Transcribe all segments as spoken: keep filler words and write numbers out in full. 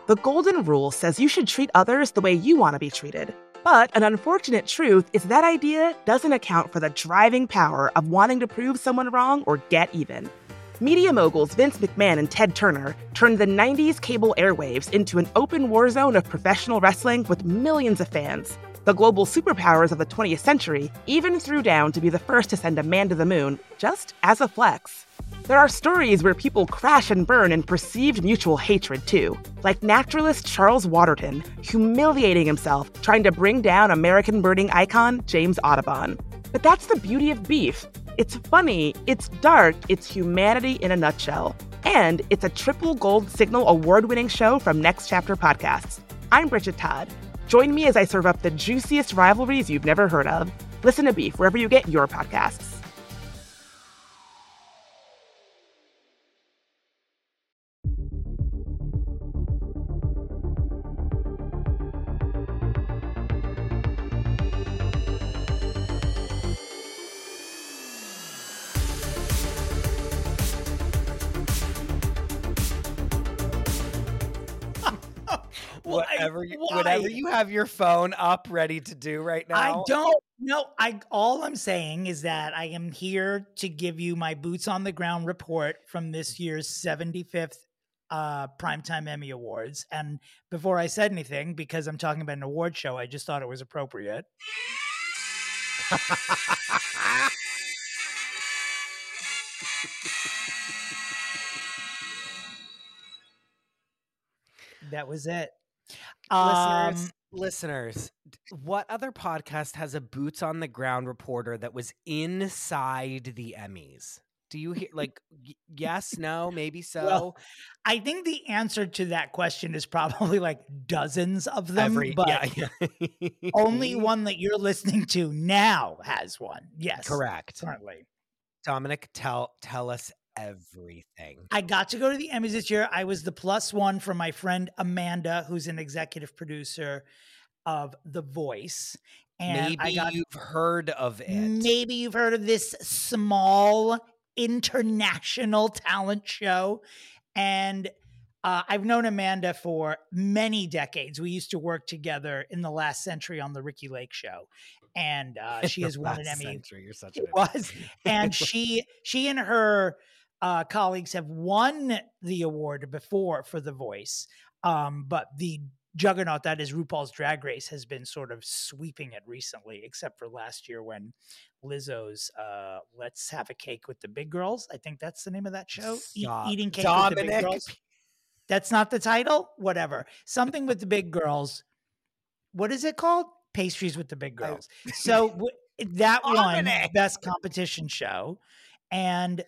The golden rule says you should treat others the way you want to be treated. But an unfortunate truth is that idea doesn't account for the driving power of wanting to prove someone wrong or get even. Media moguls Vince McMahon and Ted Turner turned the nineties cable airwaves into an open war zone of professional wrestling with millions of fans. The global superpowers of the twentieth century even threw down to be the first to send a man to the moon, just as a flex. There are stories where people crash and burn in perceived mutual hatred, too, like naturalist Charles Waterton humiliating himself trying to bring down American birding icon James Audubon. But that's the beauty of beef. It's funny, it's dark, it's humanity in a nutshell. And it's a triple gold signal award-winning show from Next Chapter Podcasts. I'm Bridget Todd. Join me as I serve up the juiciest rivalries you've never heard of. Listen to Beef wherever you get your podcasts. Whatever you, whatever you have your phone up ready to do right now. I don't know. I all I'm saying is that I am here to give you my boots on the ground report from this year's seventy-fifth uh, Primetime Emmy Awards. And before I said anything, because I'm talking about an award show, I just thought it was appropriate. That was it. Listeners, Um, listeners, what other podcast has a boots on the ground reporter that was inside the Emmys? Do you hear like y- yes, no, maybe so? Well, I think the answer to that question is probably like dozens of them, Every, but yeah, yeah. only one that you're listening to now has one. Yes, Correct. currently. Dominic, tell tell us everything. I got to go to the Emmys this year. I was the plus one for my friend Amanda, who's an executive producer of The Voice. And Maybe I got, you've heard of it. maybe you've heard of this small international talent show. And uh, I've known Amanda for many decades. We used to work together in the last century on the Ricky Lake Show. And uh, she has won an Emmy. Century, you're such an It was. And she, she and her uh, colleagues have won the award before for The Voice. Um, but the juggernaut that is RuPaul's Drag Race has been sort of sweeping it recently, except for last year when Lizzo's uh, Let's Have a Cake with the Big Girls. I think that's the name of that show. E- Stop. Eating Cake Dominic. with the Big Girls. That's not the title? Whatever. Something with the Big Girls. What is it called? Pastries with the Big Girls. So w- that won Dominic. Best Competition Show. And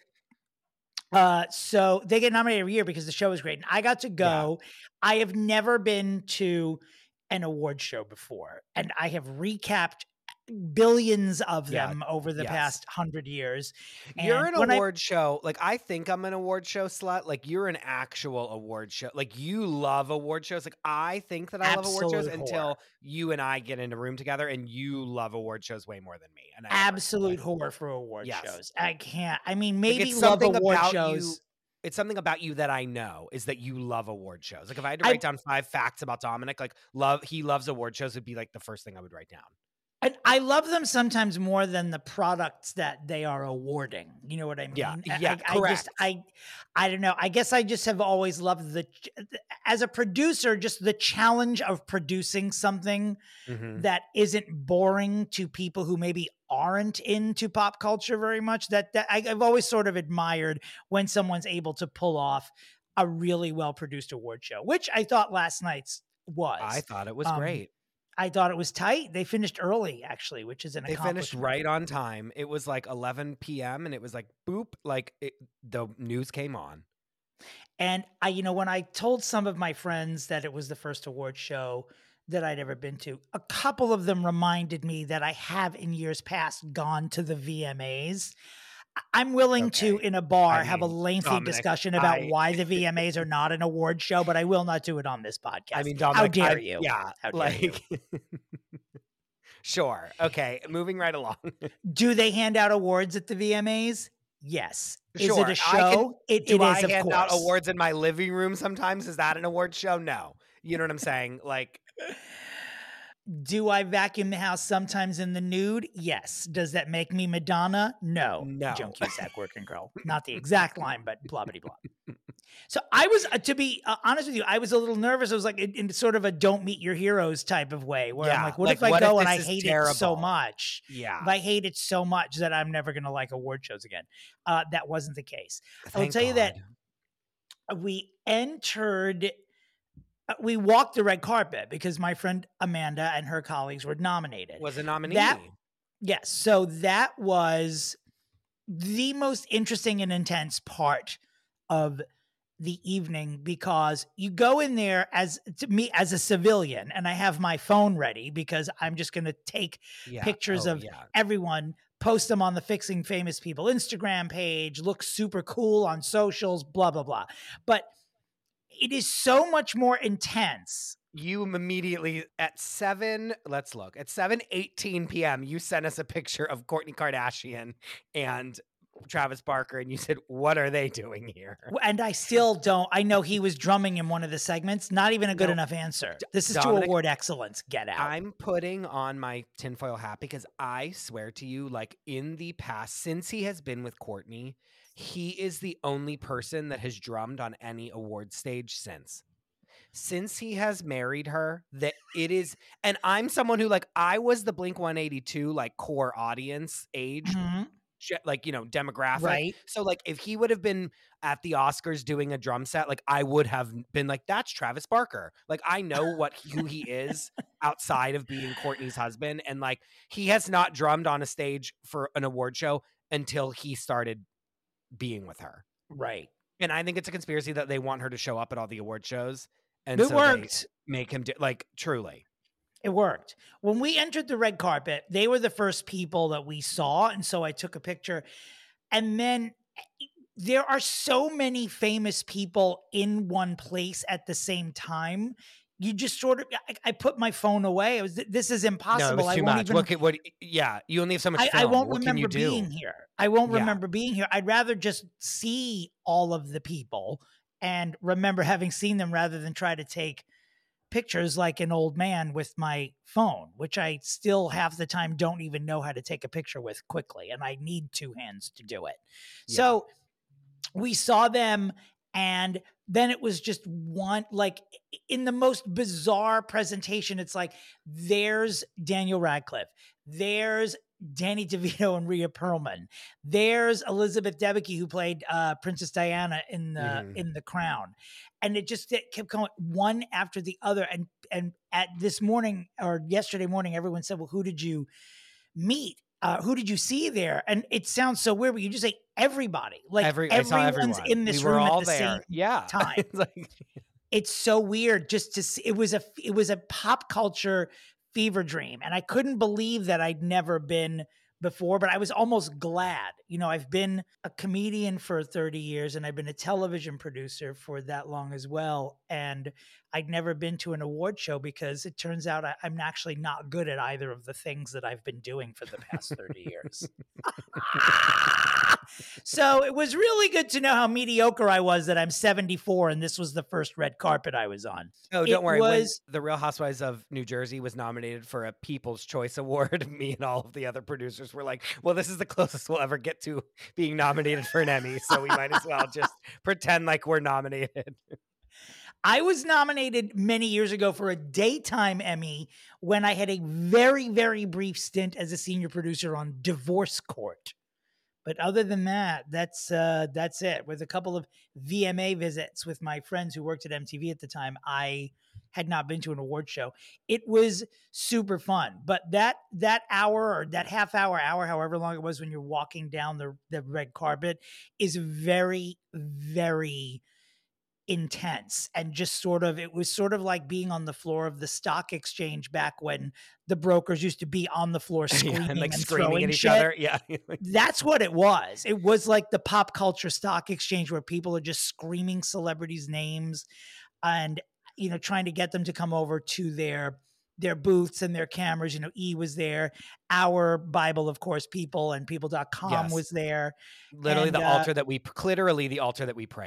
uh, so they get nominated every year because the show is great. And I got to go. I have never been to an award show before. And I have recapped billions of Yeah. them over the Yes. past hundred years. You're And an when I- award show. Like, I think I'm an award show slut. Like, you're an actual award show. Like, you love award shows. Like, I think that I love award shows Absolute until whore. you and I get in a room together and you love award shows way more than me. And I never- absolute horror for award Yes. shows. I can't. I mean, Like, maybe it's love something award about shows. you. It's something about you that I know is that you love award shows. Like, if I had to I- write down five facts about Dominic, like love, he loves award shows would be like the first thing I would write down. And I love them sometimes more than the products that they are awarding. You know what I mean? Yeah, I- yeah, I, I just, correct. I, I don't know. I guess I just have always loved the, as a producer, just the challenge of producing something Mhm. that isn't boring to people who maybe aren't into pop culture very much. That, that I, I've always sort of admired when someone's able to pull off a really well produced award show, which I thought last night's was. I thought it was Um, great. I thought it was tight. They finished early, actually, which is an They finished accomplishment. right on time. It was like eleven p.m. and it was like boop, like it, the news came on. And I, you know, when I told some of my friends that it was the first award show that I'd ever been to, a couple of them reminded me that I have in years past gone to the V M As. I- I'm willing to, Okay. in a bar, I have a mean, lengthy Dominic, discussion about I- why the V M As are not an award show, but I will not do it on this podcast. I mean, how Dominic, dare I- you? Yeah, How dare you? like sure. Okay, moving right along. Do they hand out awards at the V M As? Yes. Is Sure, it a I can- show? It, Do it I is, of hand course. out awards in my living room sometimes? Is that an award show? No. You know what I'm saying? Like, do I vacuum the house sometimes in the nude? Yes. Does that make me Madonna? No. No. Joan Cusack, working girl. Not the exact line, but blah, blah, blah. So I was, uh, to be uh, honest with you, I was a little nervous. I was like in, in sort of a don't meet your heroes type of way where I'm Yeah, like, what like, if I what go if and I this is hate it so terrible? much? Yeah. If I hate it so much that I'm never going to like award shows again. Uh, that wasn't the case. I will Thank tell you that God. we entered, uh, we walked the red carpet because my friend Amanda and her colleagues were nominated. Was a nominee. That, yes. So that was the most interesting and intense part of the evening because you go in there as to me as a civilian and I have my phone ready because I'm just going to take Yeah. pictures Oh, of yeah. everyone, post them on the Fixing Famous People Instagram page, look super cool on socials, blah, blah, blah. But it is so much more intense. You immediately at seven, let's look, at seven eighteen p.m., you sent us a picture of Kourtney Kardashian and Travis Barker, and you said, what are they doing here? And I still don't, I know he was drumming in one of the segments. Not even a good No. enough answer. This is Dominic, to award excellence. Get out. I'm putting on my tinfoil hat because I swear to you, like in the past, since he has been with Kourtney, he is the only person that has drummed on any award stage since. Since he has married her, that it is, and I'm someone who like, I was the Blink one eighty-two like core audience age, Mm-hmm. like, you know, demographic. Right. So like if he would have been at the Oscars doing a drum set, like I would have been like, that's Travis Barker. Like I know what who he is outside of being Kourtney's husband. And like he has not drummed on a stage for an award show until he started being with her. Right. And I think it's a conspiracy that they want her to show up at all the award shows. And It so worked. they make him do, like truly. It worked. When we entered the red carpet, they were the first people that we saw. And so I took a picture. And then there are so many famous people in one place at the same time. You just sort of, I, I put my phone away. It was, this is impossible. No, it was too I won't much. even, what, can, what, yeah, you only have so much I, film. I won't what can you remember do? being here. I won't Yeah. remember being here. I'd rather just see all of the people and remember having seen them rather than try to take pictures like an old man with my phone, which I still half the time don't even know how to take a picture with quickly. And I need two hands to do it. Yeah. So we saw them and then it was just one, like in the most bizarre presentation. It's like, there's Daniel Radcliffe. There's Danny DeVito and Rhea Perlman. There's Elizabeth Debicki, who played uh, Princess Diana in the Mhm. in The Crown, and it just it kept going one after the other. And and at this morning or yesterday morning, everyone said, "Well, who did you meet? Uh, who did you see there?" And it sounds so weird, but you just say everybody, like Every, I saw everyone's everyone. in this we were room all at the there. same Yeah. time. It's like, It's so weird just to see. It was a it was a pop culture fever dream, and I couldn't believe that I'd never been before, but I was almost glad. You know, I've been a comedian for thirty years and I've been a television producer for that long as well, and I'd never been to an award show because it turns out I, I'm actually not good at either of the things that I've been doing for the past thirty years. So it was really good to know how mediocre I was that I'm seventy-four and this was the first red carpet I was on. oh, don't It worry. was- When The Real Housewives of New Jersey was nominated for a People's Choice Award, me and all of the other producers were like, well, this is the closest we'll ever get to being nominated for an Emmy. So we might as well just pretend like we're nominated. I was nominated many years ago for a daytime Emmy when I had a very, very brief stint as a senior producer on Divorce Court. But other than that, that's uh, that's it. With a couple of V M A visits with my friends who worked at M T V at the time, I had not been to an award show. It was super fun. But that that hour or that half hour, hour, however long it was when you're walking down the, the red carpet is very, very intense, and just sort of, it was sort of like being on the floor of the stock exchange back when the brokers used to be on the floor screaming Yeah, and like and screaming throwing at each shit. other. Yeah. That's what it was. It was like the pop culture stock exchange where people are just screaming celebrities' names and, you know, trying to get them to come over to their their booths and their cameras. You know, E was there. Our Bible, of course, People and people dot com Yes. was there. Literally And, the uh, altar that we, literally the altar that we pray at.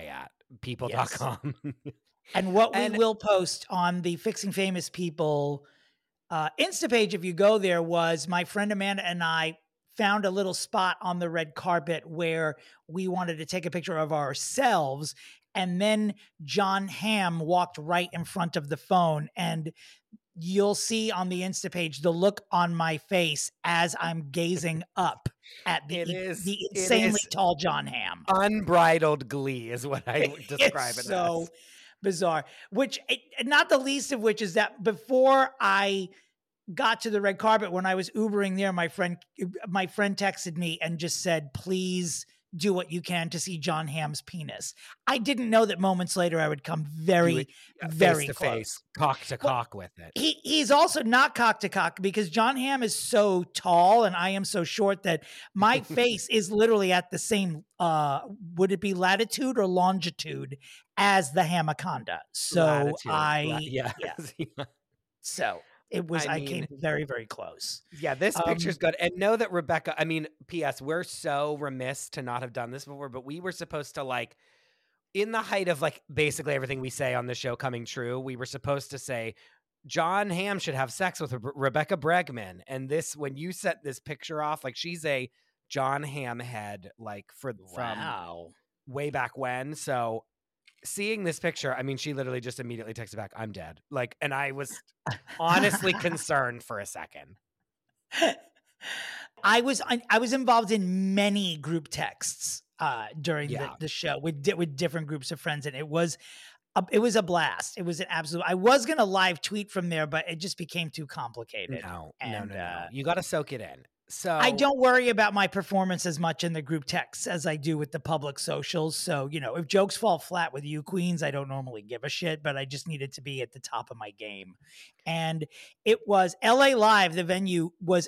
people dot Yes. com. And what we And- will post on the Fixing Famous People uh, Insta page, if you go there, was my friend Amanda and I found a little spot on the red carpet where we wanted to take a picture of ourselves. And then Jon Hamm walked right in front of the phone. And you'll see on the Insta page the look on my face as I'm gazing up at the, It is- the it insanely is- tall Jon Hamm. Unbridled glee is what I would describe It's it so as. bizarre. Which, it- not the least of which is that before I got to the red carpet, when I was Ubering there, my friend, my friend texted me and just said, "Please do what you can to see Jon Hamm's penis." I didn't know that moments later I would come very, Do it, yeah, very face to close. face, cock to Well, cock with it. He he's also not cock to cock because Jon Hamm is so tall and I am so short that my face is literally at the same uh would it be latitude or longitude as the Hamaconda. So Latitude, I la- yes, yeah. yeah. So it was I I, came mean- very, very close. Yeah, this Um, picture's good. And know that Rebecca, I mean, P S, we're so remiss to not have done this before, but we were supposed to, like, in the height of, like, basically everything we say on the show coming true, we were supposed to say, Jon Hamm should have sex with Re- Rebecca Bregman. And this, when you set this picture off, like, she's a Jon Hamm head, like, for from Wow. way back when. So seeing this picture, I mean, she literally just immediately texted back, I'm dead. Like, and I was honestly concerned for a second. I was I, I was involved in many group texts uh, during Yeah. the, the show with di- with different groups of friends, and it was a, it was a blast. It was an absolute. I was gonna live tweet from there, but it just became too complicated. No, And, no, no, no. uh, You got to soak it in. So I don't worry about my performance as much in the group texts as I do with the public socials. So, you know, if jokes fall flat with you queens, I don't normally give a shit, but I just needed to be at the top of my game. And it was L A Live, the venue was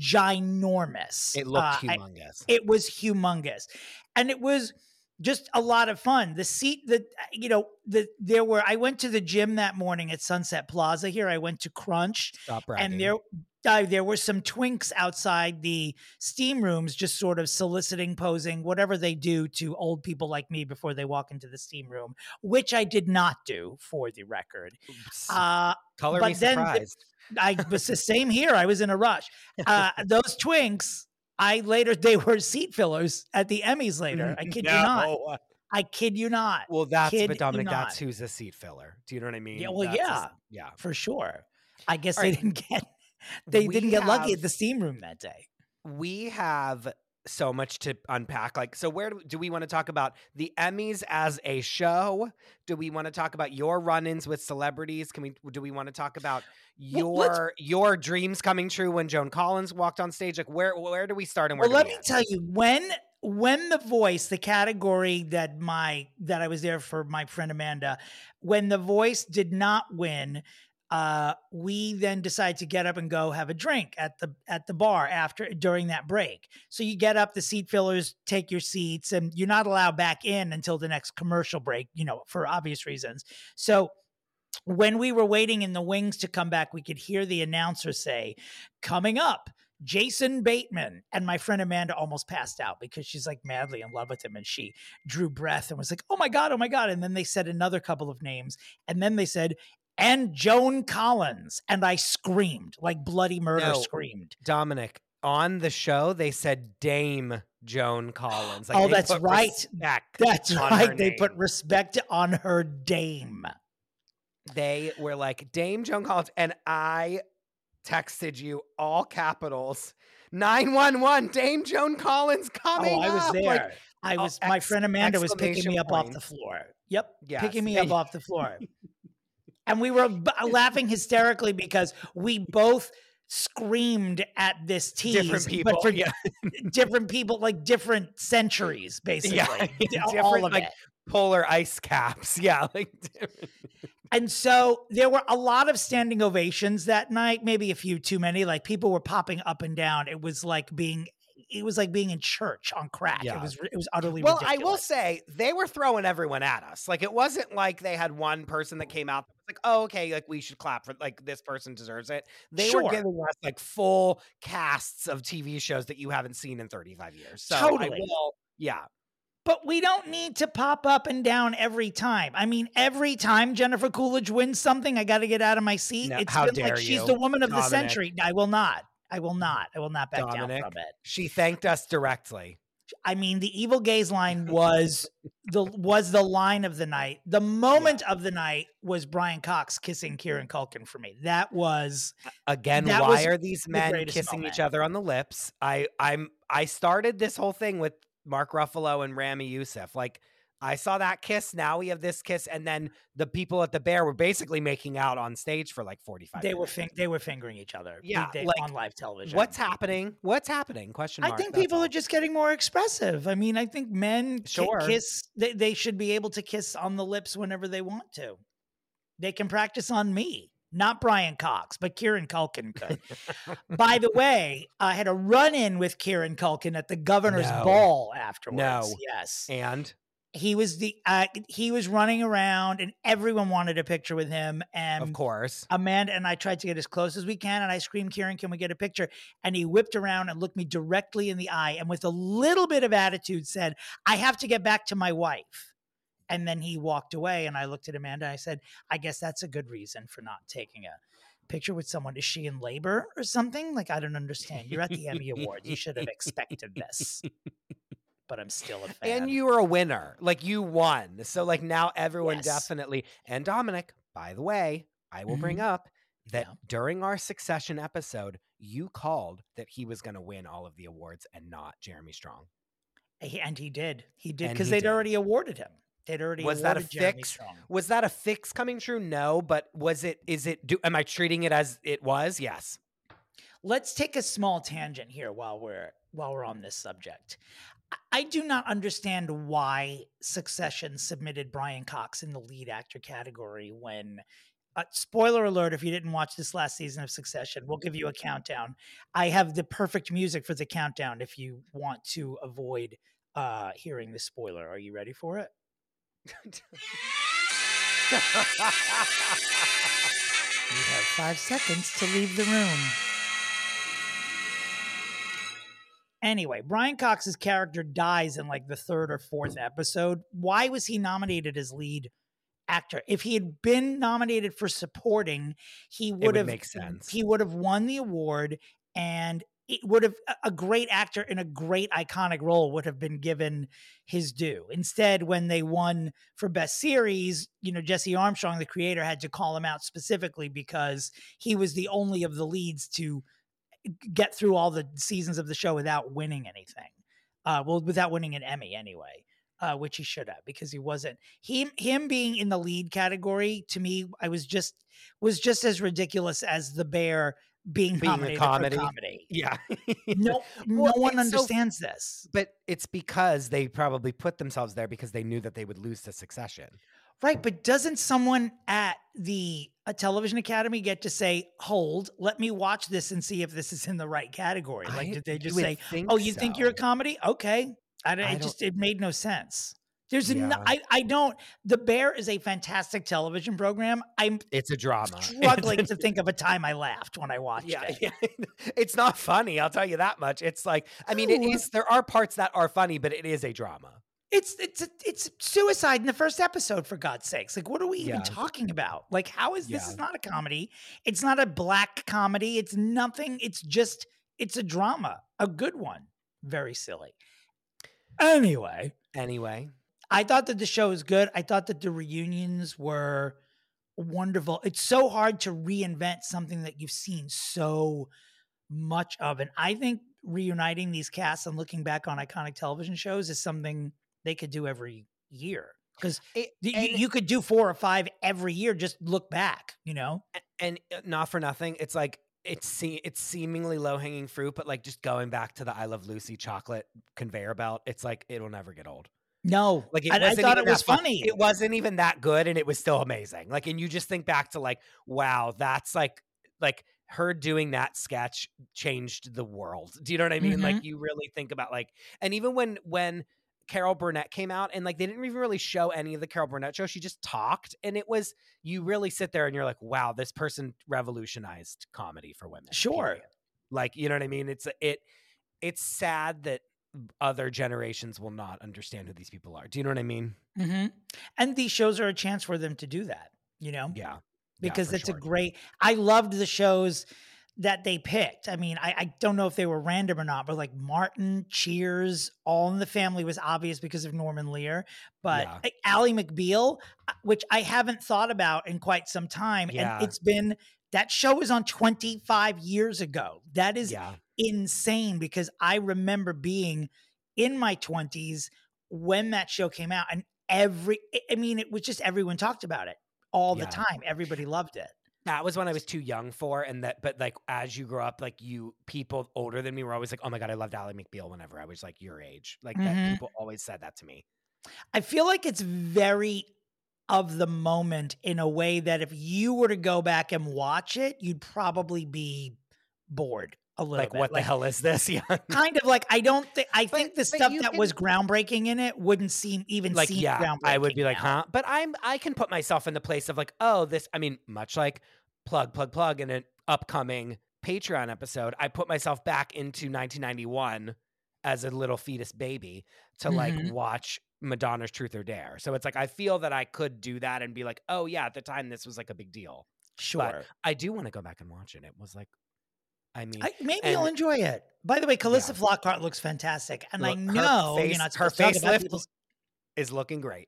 ginormous. It looked Uh, I- humongous. it was humongous. And it was just a lot of fun. The seat that, you know, the, there were, I went to the gym that morning at Sunset Plaza here. I went to Crunch. Stop bragging. And there, uh, there were some twinks outside the steam rooms, just sort of soliciting, posing, whatever they do to old people like me before they walk into the steam room, which I did not do, for the record. Oops. Uh, Color but me then the- surprised. I was the same here. I was in a rush. Uh, those twinks, I later, they were seat fillers at the Emmys later. I kid you not. No. I kid you not. Well, that's Kid but you Dominic, that's not. who's a seat filler. Do you know what I mean? Yeah, well, That's a- yeah. yeah. For sure. I guess All they right. didn't get, they We didn't get lucky have- at the steam room that day. We have so much to unpack. Like, so where do, do we want to talk about the Emmys as a show? Do we want to talk about your run-ins with celebrities? Can we? Do we want to talk about your Well, let's- your dreams coming true when Joan Collins walked on stage? Like, where where do we start and where Well, do let we me end? tell you, when when The Voice, the category that my that I was there for my friend Amanda, when The Voice did not win, uh, we then decided to get up and go have a drink at the at the bar after during that break. So you get up, the seat fillers take your seats, and you're not allowed back in until the next commercial break, you know, for obvious reasons. So when we were waiting in the wings to come back, we could hear the announcer say, "Coming up, Jason Bateman." And my friend Amanda almost passed out because she's like madly in love with him. And she drew breath and was like, "Oh my God, oh my God." And then they said another couple of names. And then they said, "And Joan Collins." And I screamed, like bloody murder No. screamed. Dominic, on the show, they said Dame Joan Collins. Oh, they that's put right. respect That's on her right. They put name. respect on her dame. They were like, Dame Joan Collins. And I texted you all capitals, nine one one, Dame Joan Collins coming Oh, I was up. there. Like, I oh, was, my ex- friend Amanda was picking exclamation me up off the points. floor. Yep. Yes. Picking me And- up off the floor. And we were b- laughing hysterically because we both screamed at this tease. different people. But for yeah. different people, like different centuries, basically. Yeah, All different, of like, it. polar ice caps. Yeah. Like, different. And so there were a lot of standing ovations that night, maybe a few too many. Like people were popping up and down. It was like being, it was like being in church on crack. Yeah. It was, it was utterly Well, ridiculous. I will say they were throwing everyone at us. Like, it wasn't like they had one person that came out that was like, oh, okay, like we should clap for, like, this person deserves it. They Sure. were giving us like full casts of T V shows that you haven't seen in thirty-five years. So I Totally. will, yeah. But we don't need to pop up and down every time. I mean, every time Jennifer Coolidge wins something, I got to get out of my seat. No, It's how been dare like she's you, the woman of Dominic. the century. I will not. I will not. I will not back Dominic, down from it. She thanked us directly. I mean, the evil gaze line was the was the line of the night. The moment yeah. of the night was Brian Cox kissing Kieran Culkin for me. That was again. That why was are these men kissing moment. each other on the lips? I I'm I started this whole thing with Mark Ruffalo and Rami Youssef. Like I saw that kiss. Now we have this kiss, and then the people at the Bear were basically making out on stage for like forty-five. They minutes. were fin- they were fingering each other. Yeah, they, like, on live television. What's happening? What's happening? Question mark. I think people all. are just getting more expressive. I mean, I think men sure. kiss. They, they should be able to kiss on the lips whenever they want to. They can practice on me. Not Brian Cox, but Kieran Culkin could. By the way, I had a run-in with Kieran Culkin at the governor's no. ball afterwards. No. Yes. And? He was the uh, he was running around and everyone wanted a picture with him. And of course, Amanda and I tried to get as close as we can. And I screamed, Kieran, can we get a picture? And he whipped around and looked me directly in the eye. And with a little bit of attitude said, I have to get back to my wife. And then he walked away and I looked at Amanda and I said, I guess that's a good reason for not taking a picture with someone. Is she in labor or something? Like, I don't understand. You're at the Emmy Awards. You should have expected this. But I'm still a fan. And you were a winner. Like you won. So like now everyone yes. definitely. And Dominic, by the way, I will mm-hmm. bring up that yeah. during our Succession episode, you called that he was going to win all of the awards and not Jeremy Strong. And he did. He did because they'd did. already awarded him. They'd already was awarded that a Jeremy fix? Strong. Was that a fix coming true? No, but was it? Is it? Do am I treating it as it was? Yes. Let's take a small tangent here while we're while we're on this subject. I do not understand why Succession submitted Brian Cox in the lead actor category when. Uh, spoiler alert, if you didn't watch this last season of Succession, we'll give you a countdown. I have the perfect music for the countdown if you want to avoid uh, hearing the spoiler. Are you ready for it? You have five seconds to leave the room. Anyway, Brian Cox's character dies in like the third or fourth episode. Why was he nominated as lead actor? If he had been nominated for supporting, he would, would have make sense. He would have won the award, and it would have a great actor in a great iconic role would have been given his due. Instead, when they won for best series, you know, Jesse Armstrong, the creator, had to call him out specifically because he was the only of the leads to get through all the seasons of the show without winning anything. Uh, well, without winning an Emmy anyway. Uh, which he should have, because he wasn't. Him him being in the lead category, to me, I was just was just as ridiculous as The Bear being, being nominated a comedy. for comedy. Yeah, no, well, no one so, understands this. But it's because they probably put themselves there because they knew that they would lose to Succession. Right, but doesn't someone at the a television academy get to say, "Hold, let me watch this and see if this is in the right category"? Like, I, did they just say, "Oh, you so. think you're a comedy? Okay." I, don't, I it just it made no sense. There's yeah. no, I I don't. The Bear is a fantastic television program. I'm it's a drama. Struggling to think of a time I laughed when I watched yeah, it. Yeah, it's not funny. I'll tell you that much. It's like I mean, it is. There are parts that are funny, but it is a drama. It's it's it's suicide in the first episode, for God's sakes. Like, what are we even yeah. talking about? Like, how is this yeah. is not a comedy? It's not a black comedy. It's nothing. It's just it's a drama, a good one. Very silly. Anyway, anyway, I thought that the show was good. I thought that the reunions were wonderful. It's so hard to reinvent something that you've seen so much of, and I think reuniting these casts and looking back on iconic television shows is something they could do every year, because you, you could do four or five every year. Just look back, you know. And not for nothing, it's like it's se- it's seemingly low hanging fruit, but like just going back to the I Love Lucy chocolate conveyor belt, it's like it'll never get old. No, like it I, wasn't I thought even it was fun. funny. It wasn't even that good, and it was still amazing. Like, and you just think back to like, wow, that's like like her doing that sketch changed the world. Do you know what I mean? Mm-hmm. Like, you really think about like, and even when when. Carol Burnett came out, and like they didn't even really show any of the Carol Burnett show. She just talked, and it was, you really sit there and you're like, wow, this person revolutionized comedy for women. Sure. Period. Like, you know what I mean? It's it it's sad that other generations will not understand who these people are. Do you know what I mean? Mm-hmm. And these shows are a chance for them to do that, you know? Yeah. Because yeah, it's sure. a great, I loved the shows that they picked. I mean, I, I don't know if they were random or not, but like Martin, Cheers, All in the Family was obvious because of Norman Lear, but Yeah. like Ally McBeal, which I haven't thought about in quite some time. Yeah. And it's been, that show is on twenty-five years ago. That is Yeah. insane because I remember being in my twenties when that show came out, and every, I mean, it was just everyone talked about it all Yeah. the time. Everybody loved it. That was when I was too young for, and that, but like as you grow up, like you people older than me were always like, "Oh my god, I loved Ally McBeal." Whenever I was like your age, like Mhm. that, people always said that to me. I feel like it's very of the moment in a way that if you were to go back and watch it, you'd probably be bored a little Like, bit. what the hell is this? Yeah, Kind of like I don't think I But- think the but stuff you that can- was groundbreaking in it wouldn't seem even like seem yeah, groundbreaking. I would be like, now. huh? But I'm I can put myself in the place of like, oh, this. I mean, much like plug, plug, plug in an upcoming Patreon episode, I put myself back into nineteen ninety-one as a little fetus baby to like Mhm. watch Madonna's Truth or Dare. So it's like I feel that I could do that and be like, oh yeah, at the time this was like a big deal. Sure. I do want to go back and watch it. It was like, I mean, I, maybe and- you'll enjoy it. By the way, Calissa Yeah. Flockhart looks fantastic, and I Look, her know face- you're not her supposed to talk face about lift people's- is looking great.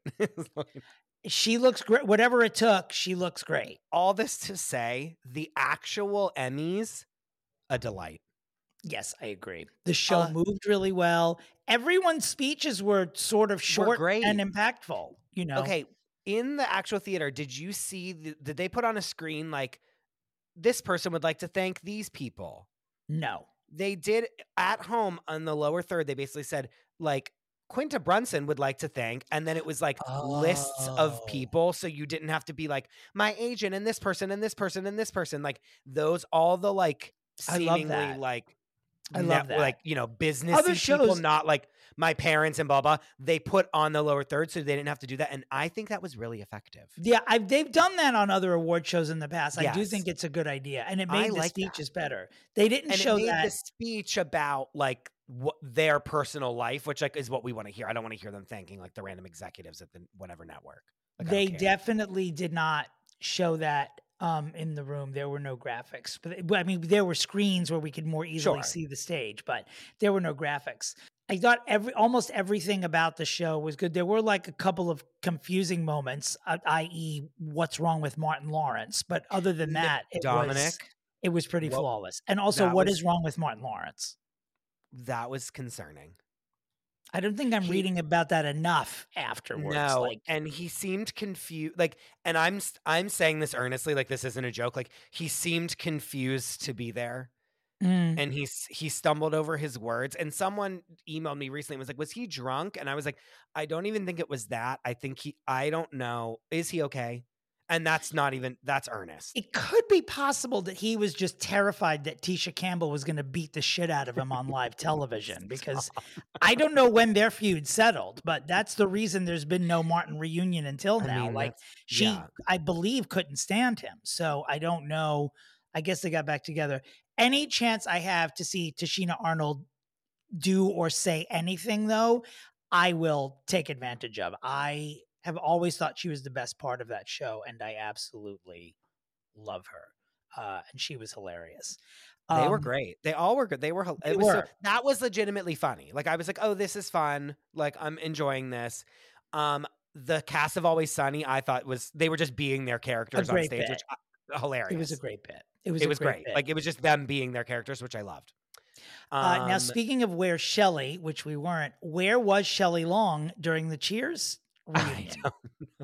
She looks great. Whatever it took, she looks great. All this to say, the actual Emmys, a delight. Yes, I agree. The show Uh, moved really well. Everyone's speeches were sort of short great. and impactful. You know, Okay, in the actual theater, did you see? The, did they put on a screen like this person would like to thank these people? no, They did at home on the lower third. They basically said like Quinta Brunson would like to thank, and then it was like lists of Oh. people, so you didn't have to be like my agent and this person and this person and this person. Like those, all the like I love seemingly that. like I love that. like you know business Other people, shows- not like my parents and blah blah. They put on the lower third, so they didn't have to do that, and I think that was really effective. Yeah, I've, they've done that on other award shows in the past. I do Yes. think it's a good idea, and it I made the like that. speeches better. They didn't And show it made that. the speech about like what their personal life, which like is what we want to hear. I don't want to hear them thanking like the random executives at the whatever network. Like, I They don't care. definitely did not show that um, in the room. There were no graphics, but but, I mean, there were screens where we could more easily Sure. see the stage, but there were no graphics. I thought every almost everything about the show was good. There were like a couple of confusing moments, uh, that is, what's wrong with Martin Lawrence, but other than Nick that, it Dominic, was it was pretty what- flawless. And also, that what was- is wrong with Martin Lawrence? that was concerning. I don't think I'm He- reading about that enough afterwards. No, Like, and he seemed confused. Like, and I'm s- I'm saying this earnestly. Like, this isn't a joke. Like, he seemed confused to be there, mm, and he's he stumbled over his words. And someone emailed me recently and was like, "Was he drunk?" And I was like, "I don't even think it was that. I think he. I don't know. Is he okay?" And that's not even that's earnest. it could be possible that he was just terrified that Tisha Campbell was going to beat the shit out of him on live television, because I don't know when their feud settled, but that's the reason there's been no Martin reunion until I now. mean, Like, that's- she, yeah. I believe, couldn't stand him. So I don't know. I guess they got back together. Any chance I have to see Tashina Arnold do or say anything, though, I will take advantage of. I have always thought she was the best part of that show, and I absolutely love her. Uh, and she was hilarious. They were Um, great. They all were good. They were. hel- they It was so- were. that was legitimately funny. Like I was like, oh, this is fun. Like I'm enjoying this. Um, the cast of Always Sunny, I thought was they were just being their characters on great stage, bit. which uh, hilarious. It was a great bit. It was, It a was great. great. bit. Like it was just them being their characters, which I loved. uh, now, Um, speaking of where Shelley, which we weren't, where was Shelley Long during the Cheers I reunion? don't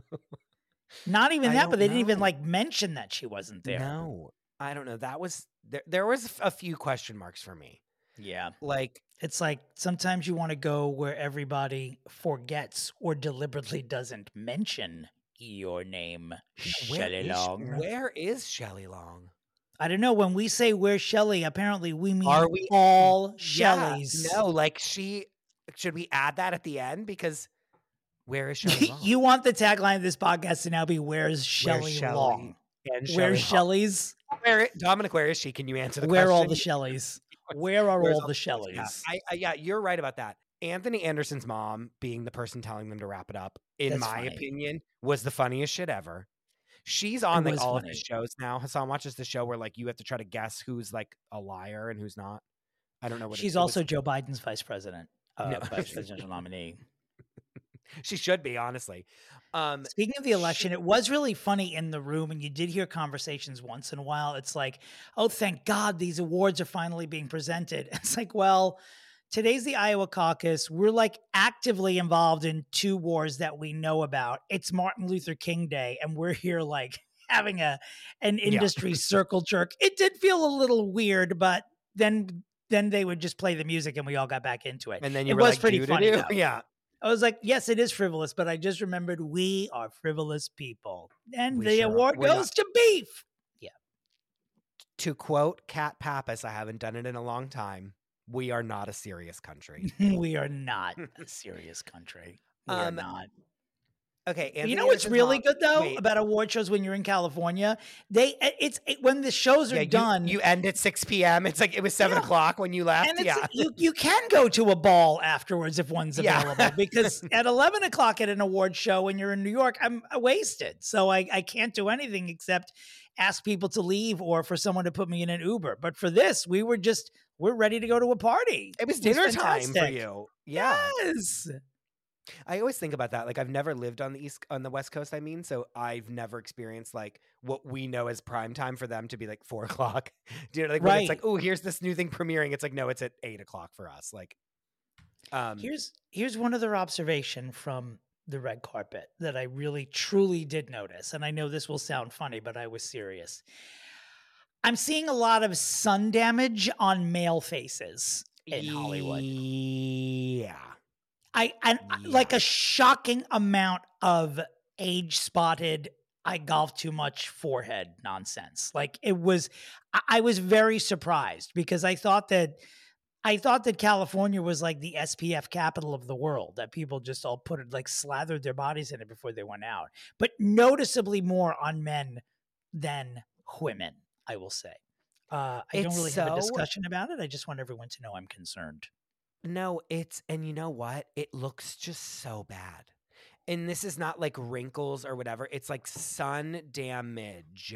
Not even I that, don't but they didn't even know. like mention that she wasn't there. know. I don't know. That was there. There was a few question marks for me. Yeah. Like It's like sometimes you want to go where everybody forgets or deliberately doesn't mention your name, where Shelley is, Long. where is Shelley Long? I don't know. When we say where's Shelley, apparently we mean Are we- all Yeah, Shelleys. no, like she. Should we add that at the end? Because where is Shelley Long? You want the tagline of this podcast to now be "Where's Shelley Shelley Long?" And Where's Shelley Long. Shelley's? Where Dominic? Where is she? Can you answer the Where are question? all the Shelleys? Where are Where's all the Yeah, Shelleys? I, I, yeah, you're right about that. Anthony Anderson's mom being the person telling them to wrap it up, in That's my funny. opinion, was the funniest shit ever. She's on It like was all funny. of the shows now. Hassan watches the show where like you have to try to guess who's like a liar and who's not. I don't know what it- She's it also was- Joe Biden's vice president, uh, No. vice presidential nominee. She should be, honestly. Um, Speaking of the election, she- it was really funny in the room, and you did hear conversations once in a while. It's like, oh, thank God these awards are finally being presented. It's like, well, today's the Iowa caucus. We're like actively involved in two wars that we know about. It's Martin Luther King Day, and we're here like having a an Yeah. industry circle jerk. It did feel a little weird, but then then they would just play the music, and we all got back into it. and then you It were was like, pretty "Doo-doo-doo." funny, though. Yeah. I was like, yes, it is frivolous, but I just remembered we are frivolous people. And We the sure are. award We're goes not- to beef. To quote Kat Pappas, I haven't done it in a long time. We are not a serious country. We are not a serious country. We are Um, not. Okay, You Anthony know what's Anderson's really mom- good though wait, about award shows when you're in California? They it's it, when the shows are yeah, you- done. You, end at six p.m. It's like it was seven Yeah. o'clock when you left. and it's, Yeah. you you can go to a ball afterwards if one's Yeah. available because at eleven o'clock at an award show when you're in New York, I'm wasted. So I, I can't do anything except ask people to leave or for someone to put me in an Uber. But for this, we were just we're ready to go to a party. It was It dinner time for fantastic. you. Yeah. Yes. I always think about that. Like I've never lived on the east on the West Coast, I mean, so I've never experienced like what we know as prime time for them to be like four o'clock. Do you know, like when it's Right. like, oh, here's this new thing premiering. It's like, no, it's at eight o'clock for us. Like um Here's here's one other observation from the red carpet that I really truly did notice. And I know this will sound funny, but I was serious. I'm seeing a lot of sun damage on male faces in Hollywood. Yeah. I and I- like Yeah. a shocking amount of age spotted I golf too much forehead nonsense. Like it was I, I was very surprised because I thought that I thought that California was like the S P F capital of the world, that people just all put it like slathered their bodies in it before they went out. But noticeably more on men than women, I will say. Uh, I don't It's really have a so- discussion about it. I just want everyone to know I'm concerned. No, it's and you know what? It looks just so bad. And this is not like wrinkles or whatever. It's like sun damage.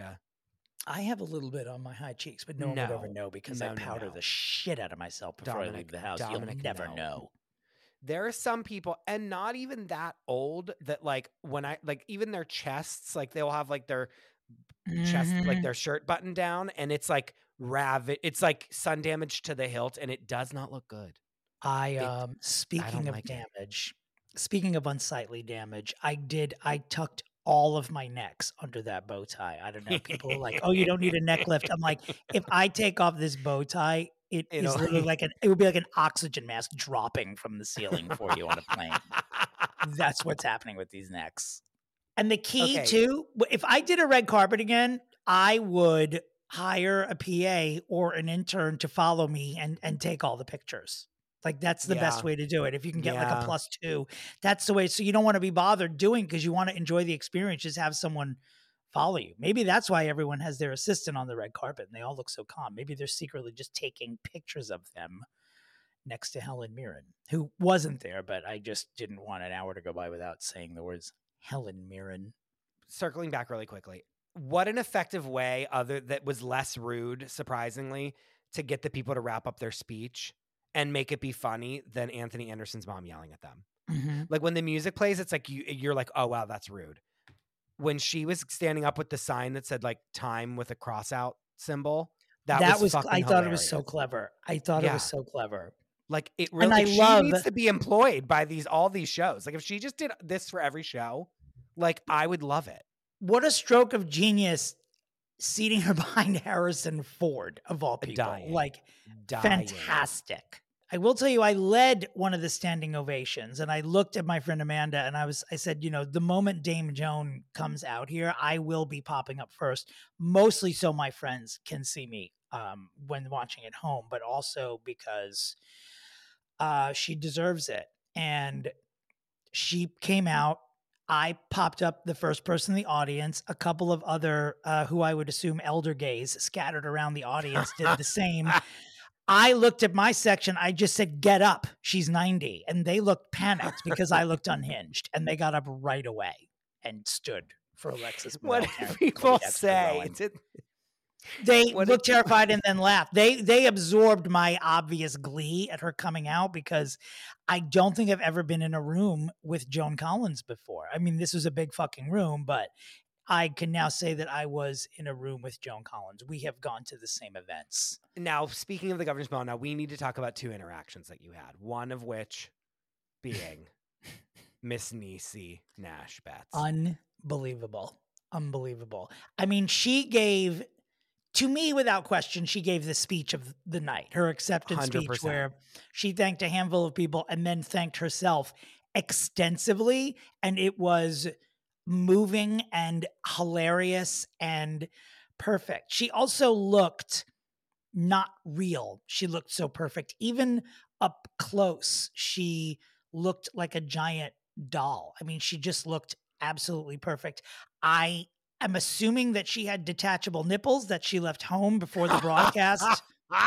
I have a little bit on my high cheeks, but no one would ever No. know because I No, no, powder no. the shit out of myself before I leave Dominic- the house. Dominic, You'll never no. know. There are some people, and not even that old, that like when I like even their chests, like they'll have like their chest, like Mhm. their shirt buttoned down, and it's like rav it's like sun damage to the hilt, and it does not look good. I It- um speaking of like it. damage, speaking of unsightly damage, I did I tucked all of my necks under that bow tie. I don't know. People are like, "Oh, you don't need a neck lift." I'm like, if I take off this bow tie, it is It'll- literally like an it would be like an oxygen mask dropping from the ceiling for you on a plane. That's what's happening with these necks. And the key Okay. too, w- if I did a red carpet again, I would hire a P A or an intern to follow me and and take all the pictures. Like that's the best Yeah. way to do it. If you can get like Yeah. a plus two, that's the way. So you don't want to be bothered doing because you want to enjoy the experience. Just have someone follow you. Maybe that's why everyone has their assistant on the red carpet and they all look so calm. Maybe they're secretly just taking pictures of them next to Helen Mirren, who wasn't there, but I just didn't want an hour to go by without saying the words Helen Mirren. Circling back really quickly, what an effective way, other that was less rude, surprisingly, to get the people to wrap up their speech and make it be funny than Anthony Anderson's mom yelling at them. Like when the music plays, it's like you you're like, oh wow, that's rude. When she was standing up with the sign that said like time with a cross out symbol, that, That, was, was, fucking I thought it was so hilarious. clever. I thought it was Yeah. so clever. Like it And really I she love- needs to be employed by these all these shows. Like if she just did this for every show, like I would love it. What a stroke of genius seating her behind Harrison Ford of all people. Dying. Like Dying. fantastic. I will tell you, I led one of the standing ovations and I looked at my friend Amanda and I was, I said, you know, the moment Dame Joan comes out here, I will be popping up first, mostly so my friends can see me um, when watching at home, but also because uh, she deserves it. And she came out. I popped up the first person in the audience. A couple of other, uh, who I would assume elder gays scattered around the audience did the same. I looked at my section. I just said, get up. She's ninety. And they looked panicked because I looked unhinged. And they got up right away and stood for Alexis. What Middleton, did people Cody say? Dexter Did, They what looked did- terrified and then laughed. They they absorbed my obvious glee at her coming out because I don't think I've ever been in a room with Joan Collins before. I mean, this was a big fucking room, but I can now say that I was in a room with Joan Collins. We have gone to the same events. Now, speaking of the governor's ball, now we need to talk about two interactions that you had. One of which being Miss Niecy Nash Betts. Unbelievable. Unbelievable. I mean, she gave, to me, without question, she gave the speech of the night, her acceptance one hundred speech, percent. where she thanked a handful of people and then thanked herself extensively. And it was moving and hilarious and perfect. She also looked not real. She looked so perfect. Even up close, she looked like a giant doll. I mean, she just looked absolutely perfect. I am assuming that she had detachable nipples that she left home before the broadcast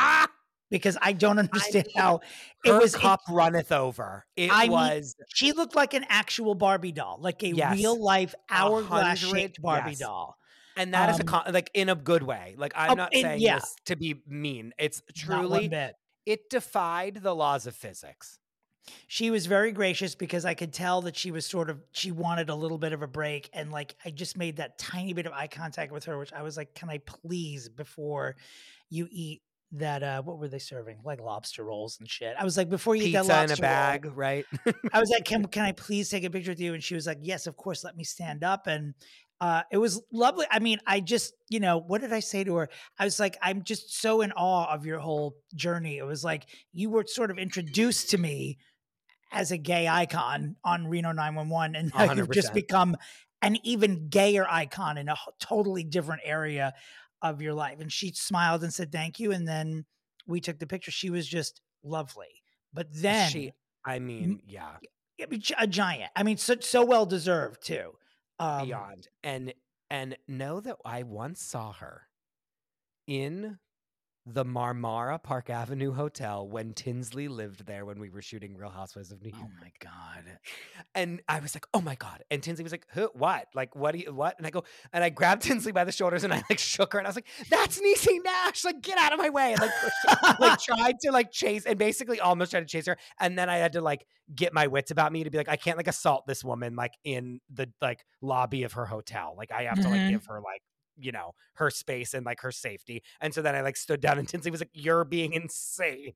because I don't understand I mean, how it Her was. cup it, runneth over. It I mean, was she looked like an actual Barbie doll, like a Yes. real life hourglass hundred- shaped Barbie yes. doll. and that is a um, con- like in a good way. Like I'm Oh, not and- saying yeah. this to be mean. It's Not one truly bit. it defied the laws of physics. She was very gracious because I could tell that she was sort of, she wanted a little bit of a break. And like, I just made that tiny bit of eye contact with her, which I was like, can I please, before you eat that, uh, what were they serving? Like lobster rolls and shit. I was like, before you eat that Pizza in a lobster roll, bag, right? I was like, can, can I please take a picture with you? And she was like, yes, of course. Let me stand up. And uh, it was lovely. I mean, I just, you know, what did I say to her? I was like, I'm just so in awe of your whole journey. It was like, you were sort of introduced to me as a gay icon on Reno nine one one. And now you've just one hundred percent. become an even gayer icon in a h- totally different area of your life. And she smiled and said, thank you. And then we took the picture. She was just lovely. But then she, I mean, yeah, I mean, a giant. I mean, so so well deserved too. Um, beyond. And and know that I once saw her in the Marmara Park Avenue Hotel when Tinsley lived there when we were shooting Real Housewives of New York. Oh my God. And I was like, oh my God. And Tinsley was like, who, what? Like, what do you, what? And I go, and I grabbed Tinsley by the shoulders and I like shook her and I was like, that's Niecy Nash. Like, get out of my way. And like, pushed her, like tried to like chase and basically almost tried to chase her. And then I had to like get my wits about me to be like, I can't like assault this woman like in the like lobby of her hotel. Like I have to like Mhm. give her like, you know, her space and like her safety. And so then I like stood down and Tinsley was like, you're being insane.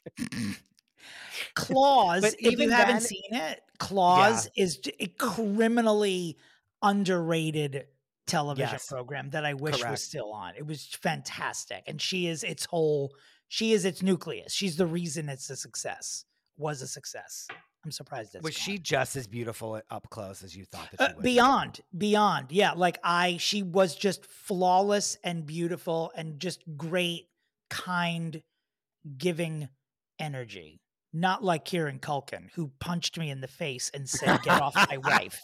Claws, But if you even haven't then- seen it, Claws is j- a criminally underrated television Yes. program that I wish Correct. was still on. It was fantastic. And she is its whole, she is its nucleus. She's the reason it's a success, was a success. I'm surprised it's Was gone. she just as beautiful up close as you thought that she Uh, would? be? beyond, beyond. Yeah. Like I, she was just flawless and beautiful and just great, kind, giving energy. Not like Kieran Culkin, who punched me in the face and said, get off my wife.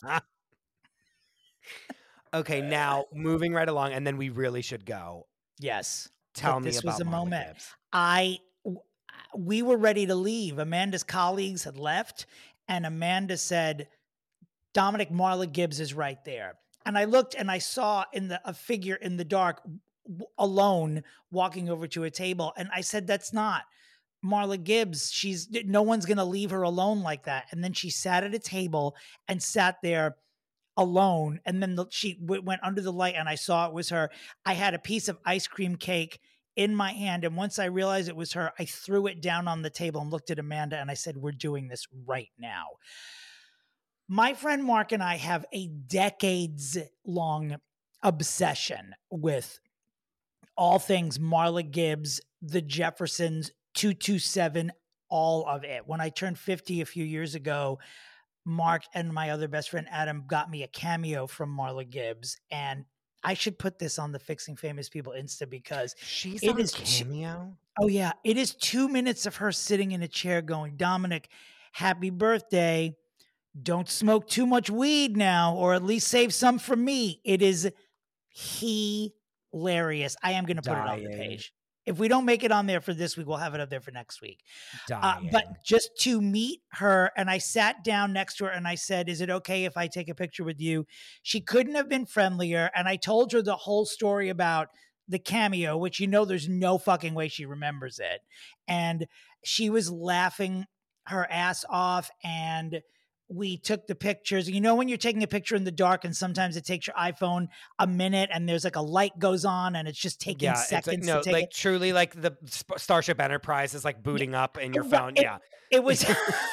Okay, now moving right along, and then we really should go. Yes. Tell But me this about was a Marla moment. Gibbs. I, w- we were ready to leave. Amanda's colleagues had left, and Amanda said, Dominic, Marla Gibbs is right there. And I looked and I saw in the a figure in the dark w- alone walking over to a table. And I said, that's not Marla Gibbs. She's no one's going to leave her alone like that. And then she sat at a table and sat there alone. And then the, she w- went under the light and I saw it was her. I had a piece of ice cream cake in my hand. And once I realized it was her, I threw it down on the table and looked at Amanda and I said, we're doing this right now. My friend Mark and I have a decades long obsession with all things Marla Gibbs, the Jeffersons, two two seven, all of it. When I turned fifty a few years ago, Mark and my other best friend Adam got me a cameo from Marla Gibbs. And I should put this on the Fixing Famous People Insta because She's it on is Cameo. Oh, yeah. It is two minutes of her sitting in a chair going, Dominic, happy birthday. Don't smoke too much weed now, or at least save some for me. It is hilarious. I am going to put it on the Dying. page. If we don't make it on there for this week, we'll have it up there for next week. Uh, Dying. but just to meet her, and I sat down next to her and I said, is it okay if I take a picture with you? She couldn't have been friendlier. And I told her the whole story about the cameo, which, you know, there's no fucking way she remembers it. And she was laughing her ass off, and we took the pictures. You know, when you're taking a picture in the dark and sometimes it takes your iPhone a minute and there's like a light goes on and it's just taking yeah, seconds it's like, no, to take like it. truly like the Sp- Starship Enterprise is like booting yeah. up in your it, phone. It, yeah. It was,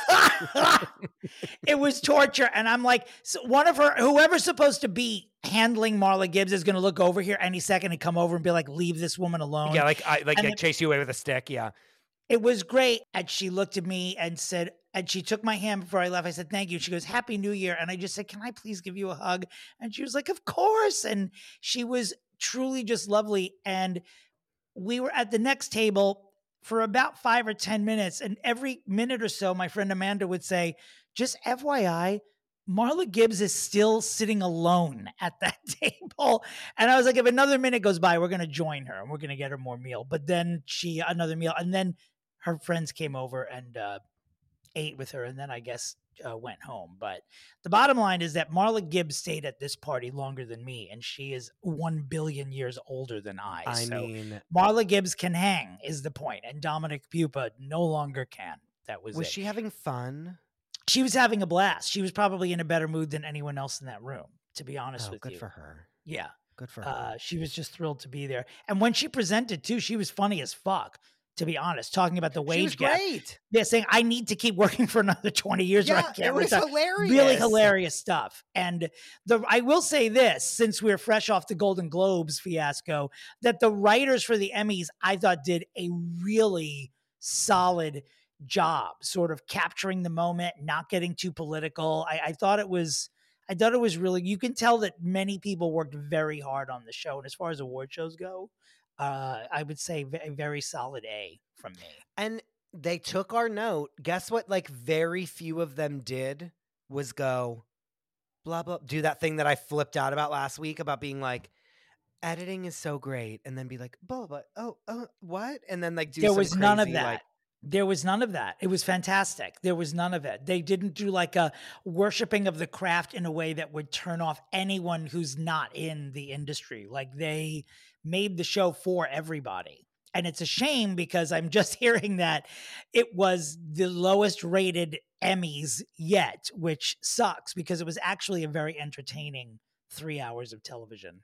it was torture. And I'm like, so one of her, whoever's supposed to be handling Marla Gibbs is going to look over here any second and come over and be like, leave this woman alone. Yeah. Like, I like, and like it, chase you away with a stick. Yeah. It was great. And she looked at me and said, and she took my hand before I left. I said, thank you. She goes, Happy New Year. And I just said, can I please give you a hug? And she was like, of course. And she was truly just lovely. And we were at the next table for about five or ten minutes. And every minute or so, my friend Amanda would say, just F Y I, Marla Gibbs is still sitting alone at that table. And I was like, if another minute goes by, we're going to join her and we're going to get her more meal. But then she, another meal. And then her friends came over and, uh, ate with her, and then I guess uh, went home. But the bottom line is that Marla Gibbs stayed at this party longer than me, and she is one billion years older than I. I so mean, Marla Gibbs can hang is the point, and Dominic Pupa no longer can. That was was it. she having fun? She was having a blast. She was probably in a better mood than anyone else in that room, to be honest oh, with good you. for her. Yeah. Good for her. Uh, she was just thrilled to be there. And when she presented too, she was funny as fuck. To be honest, talking about the wage she was gap. Great. They're saying I need to keep working for another twenty years. Yeah, or I can't it was retire. hilarious. Really hilarious stuff. And the I will say this, since we're fresh off the Golden Globes fiasco, that the writers for the Emmys, I thought, did a really solid job, sort of capturing the moment, not getting too political. I, I thought it was, I thought it was really. You can tell that many people worked very hard on the show. And as far as award shows go, Uh, I would say a very solid A from me. And they took our note. Guess what? Like very few of them did was go blah, blah, do that thing that I flipped out about last week about being like, editing is so great. And then be like, blah, blah, oh, uh, what? And then like do There some was crazy, none of that. Like, There was none of that. It was fantastic. There was none of it. They didn't do like a worshiping of the craft in a way that would turn off anyone who's not in the industry. Like they made the show for everybody. And it's a shame because I'm just hearing that it was the lowest rated Emmys yet, which sucks because it was actually a very entertaining three hours of television.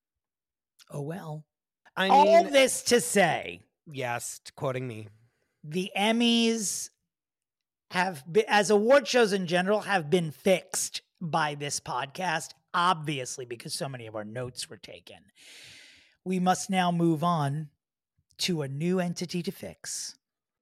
Oh, well. I All mean, this to say. Yes, quoting me. The Emmys have been, as award shows in general, have been fixed by this podcast, obviously, because so many of our notes were taken. We must now move on to a new entity to fix.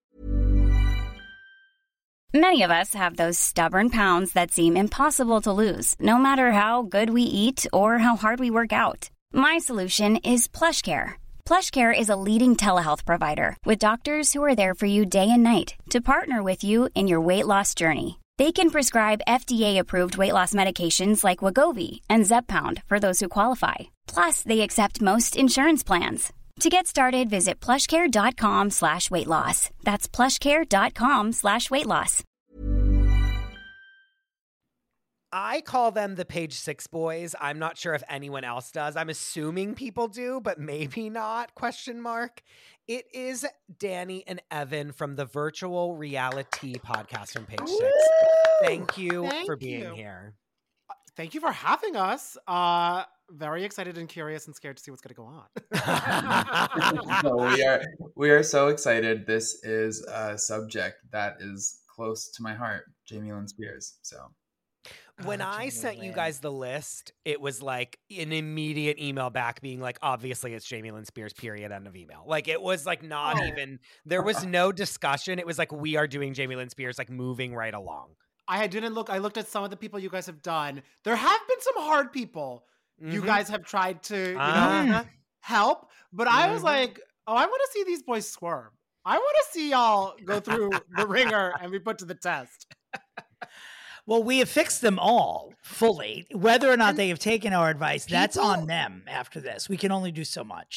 Many of us have those stubborn pounds that seem impossible to lose, no matter how good we eat or how hard we work out. My solution is PlushCare. PlushCare is a leading telehealth provider with doctors who are there for you day and night to partner with you in your weight loss journey. They can prescribe F D A-approved weight loss medications like Wegovy and Zepbound for those who qualify. Plus, they accept most insurance plans. To get started, visit plushcare.com slash weight loss. That's plushcare.com slash weight loss. I call them the Page Six Boys. I'm not sure if anyone else does. I'm assuming people do, but maybe not, question mark. It is Danny and Evan from the Virtual Reality Podcast from Page Six. Thank you Thank for being you. here. Uh, thank you for having us. Uh, very excited and curious and scared to see what's going to go on. No, we are we are so excited. This is a subject that is close to my heart, Jamie Lynn Spears. So when Oh, I Jamie sent you Lynn. guys the list, it was like an immediate email back being like, obviously it's Jamie Lynn Spears, period, end of email. Like it was like not Oh. even, there was no discussion. It was like, we are doing Jamie Lynn Spears, like moving right along. I didn't look. I looked at some of the people you guys have done. There have been some hard people you Mhm. guys have tried to, you know, Uh-huh. help. But I was Mhm. like, oh, I want to see these boys squirm. I want to see y'all go through the ringer and be put to the test. Well, we have fixed them all fully. Whether or not they have taken our advice, that's People- on them after this. We can only do so much.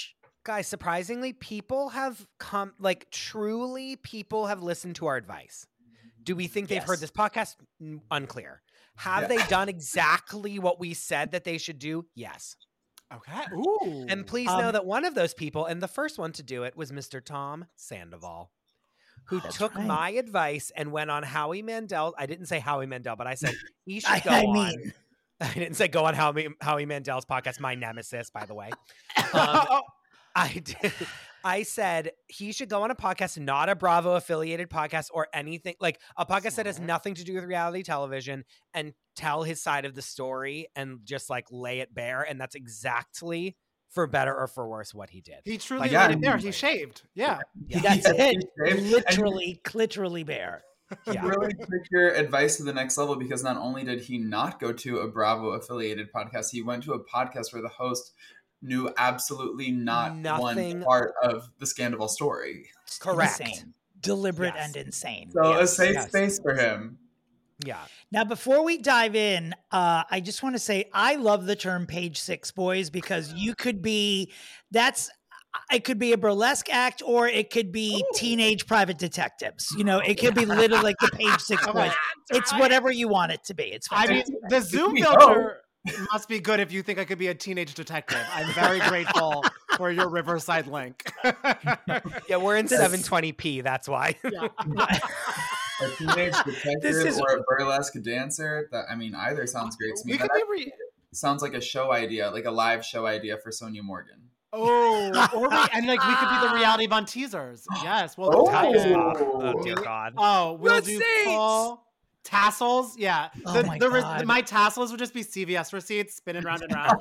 Guys, surprisingly, people have come, like truly people have listened to our advice. Do we think they've Yes. heard this podcast? N- Unclear. Have Yeah. they done exactly what we said that they should do? Yes. Okay. Ooh. And please Um, know that one of those people, and the first one to do it, was Mister Tom Sandoval, who That's took right. my advice and went on Howie Mandel. I didn't say Howie Mandel, but I said he should I, go I on. mean, I didn't say go on Howie, Howie Mandel's podcast, my nemesis, by the way. Um, I did. I said he should go on a podcast, not a Bravo affiliated podcast or anything, like a podcast that has Smart. nothing to do with reality television, and tell his side of the story and just like lay it bare. And that's exactly, for better or for worse, what he did. He truly Like, laid yeah. it there. He shaved. Yeah. Yeah. that's Yeah, it. he shaved. Literally, literally bare. He Yeah. really took your advice to the next level, because not only did he not go to a Bravo affiliated podcast, he went to a podcast where the host knew absolutely not Nothing. one part of the Scandival story. Correct. Insane. Deliberate Yes. and insane. So a Yes. safe yes. space for him. Yeah. Now, before we dive in, uh, I just want to say I love the term page six boys, because you could be, that's, it could be a burlesque act, or it could be teenage private detectives. You know, it could be literally like the page six boys. It's whatever you want it to be. It's I fine. mean, the Zoom We filter must be good if you think I could be a teenage detective. I'm very grateful for your Riverside link. Yeah, we're in This- seven twenty p. That's why. Yeah. A teenage detective This is- or a burlesque dancer. That I mean, either sounds great to me. We That could be re- sounds like a show idea, like a live show idea for Sonia Morgan. Oh, or we, and like we could be the reality Von teasers. Yes. Well, Oh. Oh, dear God. Oh, we'll Receipts! do full tassels. Yeah. Oh the, my the, res- God. my tassels would just be C V S receipts spinning round and round.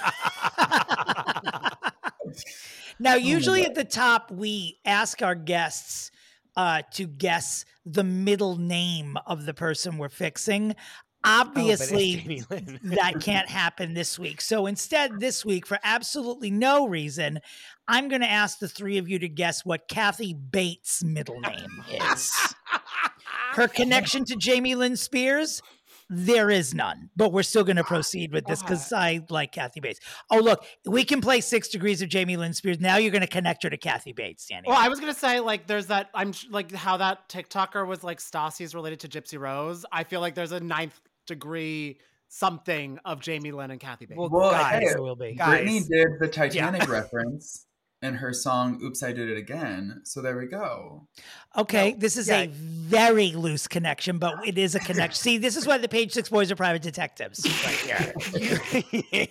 Now, usually at the top, we ask our guests uh, to guess the middle name of the person we're fixing. Obviously, Jamie Lynn. that can't happen this week. So instead, this week, for absolutely no reason, I'm going to ask the three of you to guess what Kathy Bates' middle name is. Her connection to Jamie Lynn Spears? There is none, but we're still going to proceed with this because I like Kathy Bates. Oh, look, we can play Six Degrees of Jamie Lynn Spears. Now you're going to connect her to Kathy Bates, Danny. Well, I was gonna say like there's that I'm sh- like how that TikToker was like Stassi's related to Gypsy Rose. I feel like there's a ninth degree something of Jamie Lynn and Kathy Bates. Well, Well, guys, hey, there will be. Brittany guys. did the Titanic reference in her song "Oops, I Did It Again." So there we go. Okay, No, this is yeah. a very loose connection, but it is a connection. See, this is why the Page Six Boys are private detectives right here.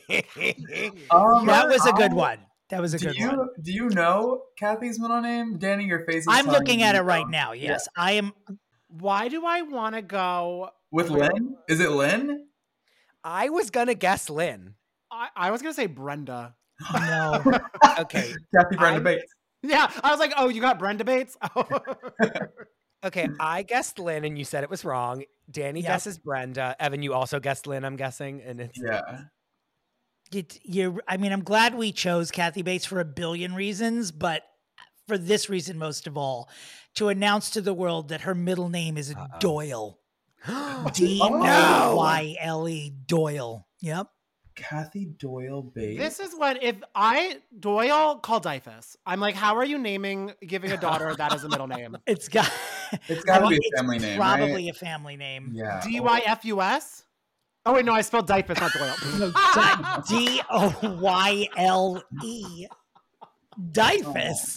Um, That was a good um, one. That was a Do good you one. do you know Kathy's middle name? Danny, your face is. I'm telling looking me at it you right don't. now. Yes, I am. Why do I want to go? With Lynn? Is it Lynn? I was gonna guess Lynn. I, I was gonna say Brenda. No. Okay. Kathy Brenda I'm- Bates. Yeah, I was like, oh, you got Brenda Bates. Oh. Okay, I guessed Lynn and you said it was wrong. Danny Yep. guesses Brenda. Evan, you also guessed Lynn, I'm guessing. And it's Yeah. It, you're, I mean, I'm glad we chose Kathy Bates for a billion reasons, but for this reason most of all, to announce to the world that her middle name is Uh-oh. Doyle. D O Y L E, Doyle. Yep. Kathy Doyle Bates. This is what if I Doyle call Dyfus. I'm like, how are you naming giving a daughter that as a middle name? It's got. It's gotta I be mean, a family name, Probably right? a family name. Yeah. D Y F U S. Oh wait, no, I spelled Dyfus, not Doyle. No, D O Y L E. Dyfus.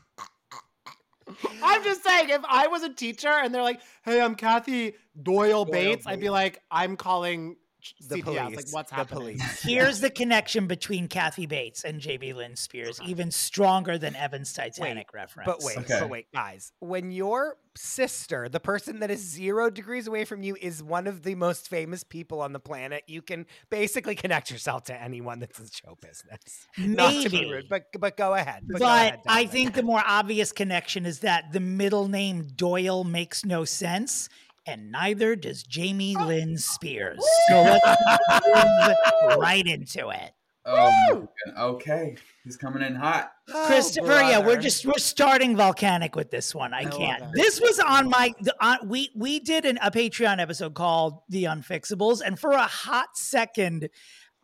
I'm just saying, if I was a teacher and they're like, "Hey, I'm Kathy Doyle Bates," I'd be like, "I'm calling the C P S. police. Like, what's the happening?" police. Here's the connection between Kathy Bates and J B Lynn Spears, even stronger than Evan's Titanic reference. But wait, Okay. but wait, guys. When your sister, the person that is zero degrees away from you, is one of the most famous people on the planet, you can basically connect yourself to anyone that's in show business. Not to be Maybe. rude, but but go ahead. But, But, go ahead, I Donovan. think the more obvious connection is that the middle name Doyle makes no sense, and neither does Jamie Lynn Spears. So let's move right into it. Oh, okay. He's coming in hot. Oh, Christopher, yeah, we're brother. just we're starting volcanic with this one. I, I love can't. it. This was on my the, on, we we did an, a Patreon episode called The Unfixables, and for a hot second, I,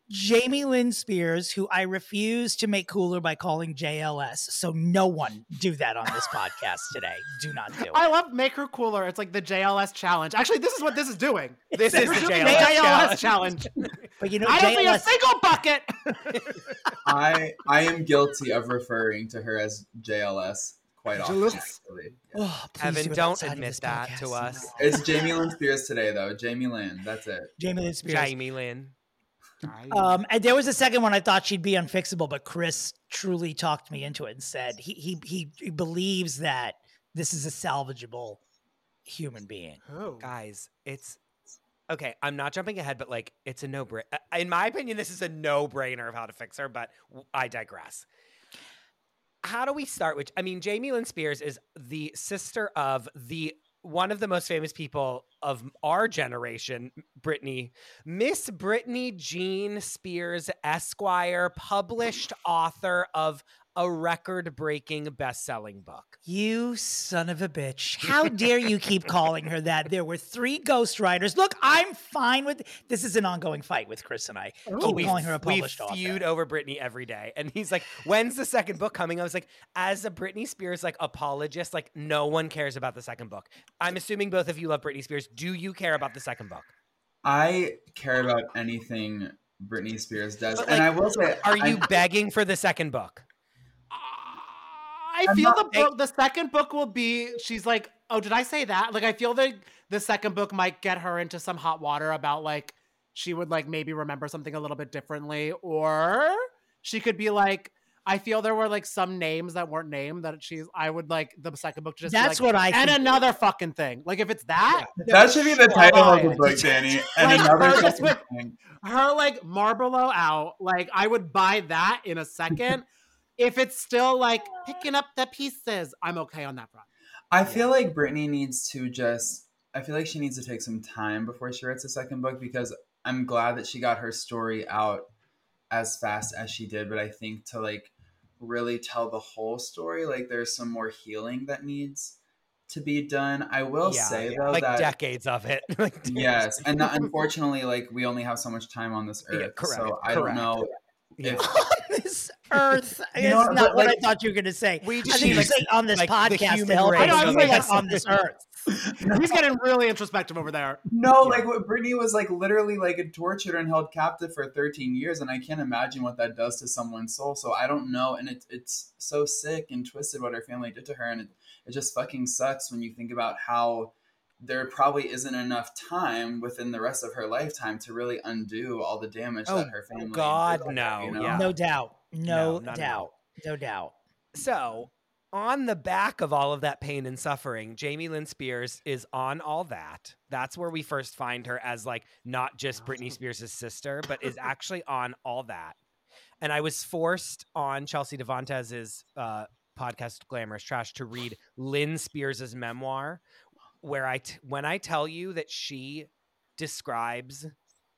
Jamie Lynn Spears, who I refuse to make cooler by calling J L S. So no one do that on this podcast today. Do not do it. I love make her cooler. It's like the J L S challenge. Actually, this is what this is doing. This is the J L S, J L S challenge. But you know, I don't J L S, see a single bucket. I I am guilty of referring to her as J L S quite often. Jules. Actually. Oh, please Evan, do it don't outside of admit this that podcast. to us. It's Jamie Lynn Spears today, though. Jamie Lynn. That's it. Jamie Lynn Spears. Jamie Lynn. Um, and there was a second one I thought she'd be unfixable, but Chris truly talked me into it and said he he he, he believes that this is a salvageable human being. Oh. Guys, it's okay. I'm not jumping ahead, but like, it's a no brainer. In my opinion, this is a no brainer of how to fix her, but I digress. How do we start with? I mean, Jamie Lynn Spears is the sister of the one of the most famous people of our generation, Britney, Miss Britney Jean Spears, Esquire, published author of a record-breaking best-selling book. You son of a bitch. How dare you keep calling her that? There were three ghostwriters. Look, I'm fine with this is an ongoing fight with Chris and I. Oh, keep we, calling her a we published feud author. over Britney every day. And he's like, when's the second book coming? I was like, as a Britney Spears like apologist, like no one cares about the second book. I'm assuming both of you love Britney Spears. Do you care about the second book? I care about anything Britney Spears does. But, and like, I will say, Are you I, begging for the second book? I I'm feel not- the book, the second book will be, she's like, oh, did I say that? Like, I feel that the second book might get her into some hot water about like, she would like maybe remember something a little bit differently. Or she could be like, I feel there were like some names that weren't named that she's, I would like the second book to just That's be like, what I and think. another fucking thing. Like if it's that, that should be the title of the Fine. book, Danny. And Like, another her just fucking with- thing. her like Marlboro out, like I would buy that in a second. If it's still like picking up the pieces, I'm okay on that front. I feel like Britney needs to just, I feel like she needs to take some time before she writes a second book, because I'm glad that she got her story out as fast as she did. But I think to like really tell the whole story, like there's some more healing that needs to be done. I will Yeah, say yeah. though like that decades of it. Like, yes, and that, unfortunately, like we only have so much time on this earth. Yeah, correct, So I don't correct. know. Yeah. If, On this earth. You know It's what, not but, what like, I thought you were going to say. We I just think need, you like, say on this like, the podcast to human help race us on say this- like on this earth. He's getting really introspective over there. no, like what Britney was like literally like tortured and held captive for thirteen years, and I can't imagine what that does to someone's soul. So I don't know, and it's it's so sick and twisted what her family did to her, and it, it just fucking sucks when you think about how there probably isn't enough time within the rest of her lifetime to really undo all the damage Oh, that her family God, did to her, no, you know? yeah. No doubt. No, No, not at doubt. all. No doubt. So, on the back of all of that pain and suffering, Jamie Lynn Spears is on All That. That's where we first find her as like not just Britney Spears' sister, but is actually on All That. And I was forced on Chelsea Devantez's uh, podcast Glamorous Trash to read Lynn Spears' memoir, where I t- when I tell you that she describes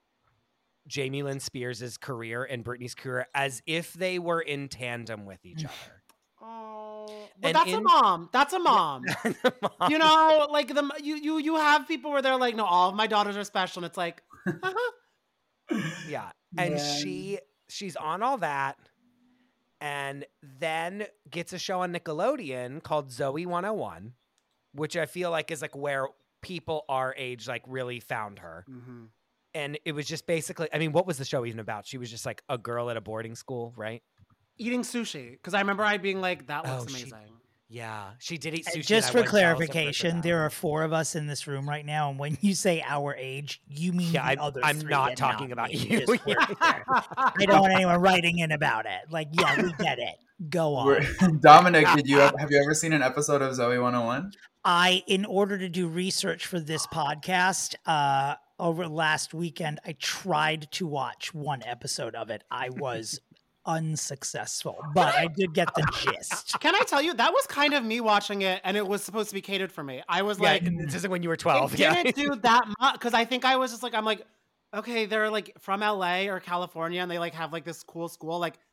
Jamie Lynn Spears' career and Britney's career as if they were in tandem with each other. Oh, but And that's a in- mom. That's a mom. You know, like the you you you have people where they're like, no, all of my daughters are special, and it's like, uh-huh. Yeah. And Yeah. she she's on All That, and then gets a show on Nickelodeon called Zoe one oh one, which I feel like is like where people our age like really found her. Mm-hmm. And it was just basically, I mean, what was the show even about? She was just like a girl at a boarding school, right? Eating sushi, because I remember I being like, that looks Oh, she- amazing. Yeah, she did eat And sushi. just and I for went jealous of her for clarification, that. there are four of us in this room right now, and when you say our age, you mean Yeah, the I- other I'm three not and talking about me. you. Just we're clear. I don't want anyone writing in about it. Like, yeah, we get it. Go on. We're- Dominic, did you have, have you ever seen an episode of Zoe one oh one? I, in order to do research for this podcast, uh, over last weekend, I tried to watch one episode of it. I was unsuccessful, but I did get the gist. Can I tell you, that was kind of me watching it, and it was supposed to be catered for me. I was Yeah, like, this is when you were twelve. it Yeah. didn't do that much, because I think I was just like, I'm like, okay, they're like from L A or California, and they like have like this cool school. Like,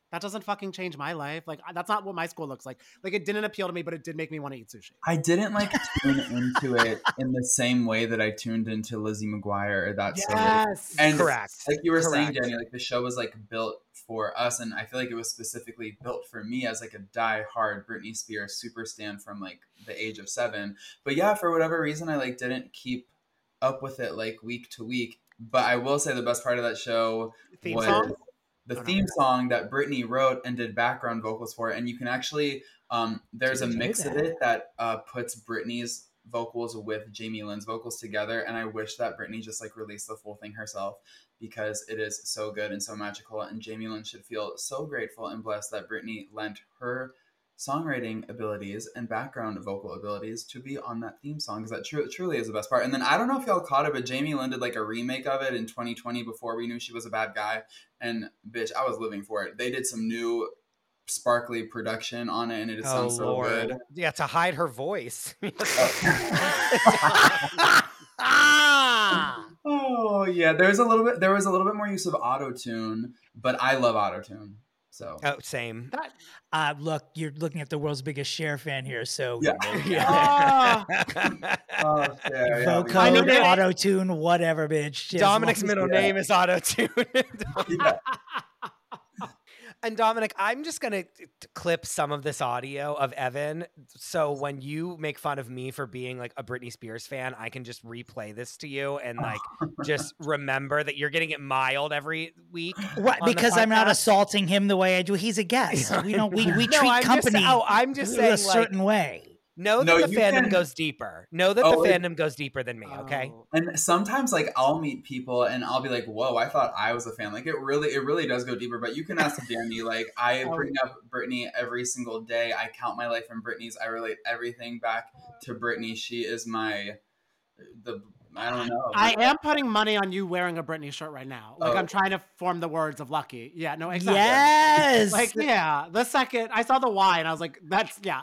That doesn't fucking change my life. Like, that's not what my school looks like. Like, it didn't appeal to me, but it did make me want to eat sushi. I didn't like tune into it in the same way that I tuned into Lizzie McGuire or that sort of. Yes. And Correct. like you were saying, Correct. Jenny, like the show was like built for us, and I feel like it was specifically built for me as like a die-hard Britney Spears super stan from like the age of seven. But yeah, for whatever reason, I like didn't keep up with it like week to week. But I will say the best part of that show Theme was song? the Oh, no. theme song that Britney wrote and did background vocals for. And you can actually, um, there's a Didn't know mix of that. it that uh, puts Britney's vocals with Jamie Lynn's vocals together. And I wish that Britney just like released the full thing herself, because it is so good and so magical. And Jamie Lynn should feel so grateful and blessed that Britney lent her songwriting abilities and background vocal abilities to be on that theme song, because that tru- truly is the best part. And then I don't know if y'all caught it, but Jamie Lynn did like a remake of it in twenty twenty before we knew she was a bad guy. And bitch, I was living for it. They did some new sparkly production on it, and it Oh sounds so Lord. good. Yeah, to hide her voice. Oh yeah, there's a little bit. There was a little bit more use of auto tune, but I love auto tune. So Oh, same. That, Uh, look, you're looking at the world's biggest Cher fan here, so Yeah. oh, oh, yeah, yeah, vocode, I mean, it- auto tune, whatever, bitch. As Dominic's long as- middle yeah. name is auto tune. yeah. And Dominic, I'm just going to clip some of this audio of Evan. So when you make fun of me for being like a Britney Spears fan, I can just replay this to you and like just remember that you're getting it mild every week. Right, on the because I'm not podcast. assaulting him the way I do. He's a guest. We don't. We, we No, treat I'm just- company oh, I'm just a saying, like, certain way. Know that No, the you fandom can- goes deeper. Know that Oh, the it- fandom goes deeper than me, okay? Oh. And sometimes like I'll meet people and I'll be like, whoa, I thought I was a fan. Like it really, it really does go deeper. But you can ask Danny, like I Oh. bring up Britney every single day. I count my life in Britney's. I relate everything back to Britney. She is my, the, I don't know. I am putting money on you wearing a Britney shirt right now. Like, Oh. I'm trying to form the words of Lucky. Yeah, no, exactly. Yes. Like, yeah, the second I saw the Y and I was like, that's, yeah.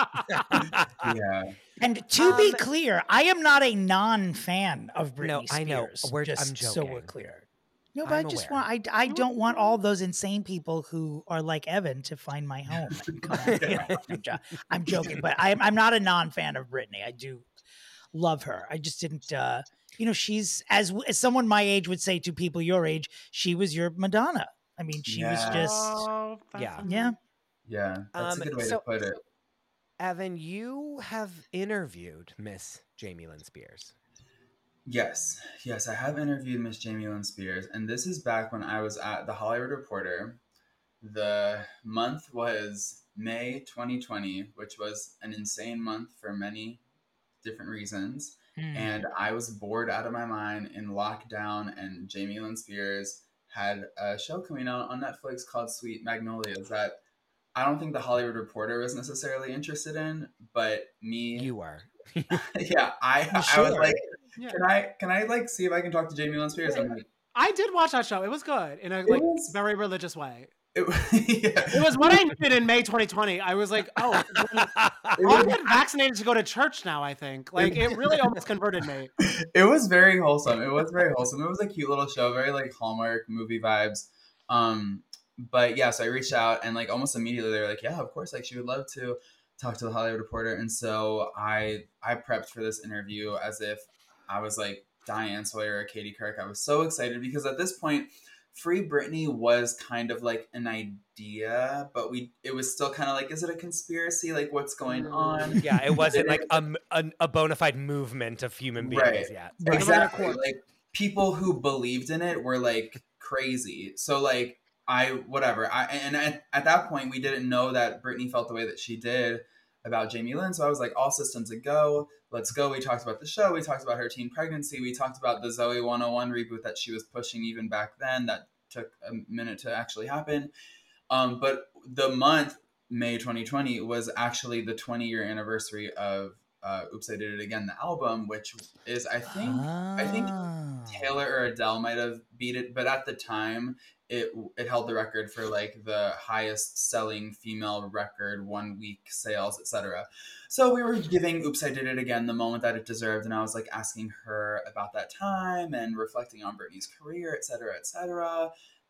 Yeah. And to be Um, clear, I am not a non-fan of Britney No, Spears. I know. We're- just I'm so we're joking. clear. No, but i I'm just aware. want I, I don't want all those insane people who are like Evan to find my home. and come and get me. I'm, jo- I'm joking, but I'm I'm not a non-fan of Britney. I do love her. I just didn't. Uh, you know, she's as as someone my age would say to people your age, she was your Madonna. I mean, she was Yeah. just Oh, Yeah. yeah. Yeah. That's Um, a good way so- to put it. Evan, you have interviewed Miss Jamie Lynn Spears. Yes, yes, I have interviewed Miss Jamie Lynn Spears, and this is back when I was at the Hollywood Reporter. The month was May twenty twenty, which was an insane month for many different reasons. Hmm. And I was bored out of my mind in lockdown, and Jamie Lynn Spears had a show coming out on Netflix called Sweet Magnolias that I don't think the Hollywood Reporter was necessarily interested in, but me, You were. yeah, I, I was Sure. like, Yeah. can I can I like see if I can talk to Jamie Lynn Spears? I'm like, I did watch that show. It was good in a like was- very religious way. it, yeah. It was what I did in May twenty twenty. I was like, oh, It I'll was, get vaccinated to go to church now, I think. Like, it really almost converted me. it was very wholesome. It was very wholesome. It was a cute little show, very like Hallmark movie vibes. Um, but yeah, so I reached out and like almost immediately they were like, yeah, of course, like she would love to talk to the Hollywood Reporter. And so I I prepped for this interview as if I was like Diane Sawyer or Katie Couric. I was so excited because at this point, Free Britney was kind of like an idea, but we it was still kind of like, is it a conspiracy? Like, what's going on? Yeah, it wasn't like a, m- a, a bona fide movement of human beings Right. yet. Right. Exactly. Like people who believed in it were like crazy. So like I whatever. I and at, at that point we didn't know that Britney felt the way that she did about Jamie Lynn. So I was like, all systems a go. Let's go. We talked about the show. We talked about her teen pregnancy. We talked about the Zoe one oh one reboot that she was pushing even back then. That took a minute to actually happen. Um, but the month, May twenty twenty, was actually the twenty year anniversary of uh, Oops, I Did It Again, the album, which is, I think, I think Ah. Taylor or Adele might have beat it, but at the time, it it held the record for like the highest selling female record, one week sales, et cetera. So we were giving Oops, I Did It Again the moment that it deserved, and I was like asking her about that time and reflecting on Britney's career, et cetera, et cetera.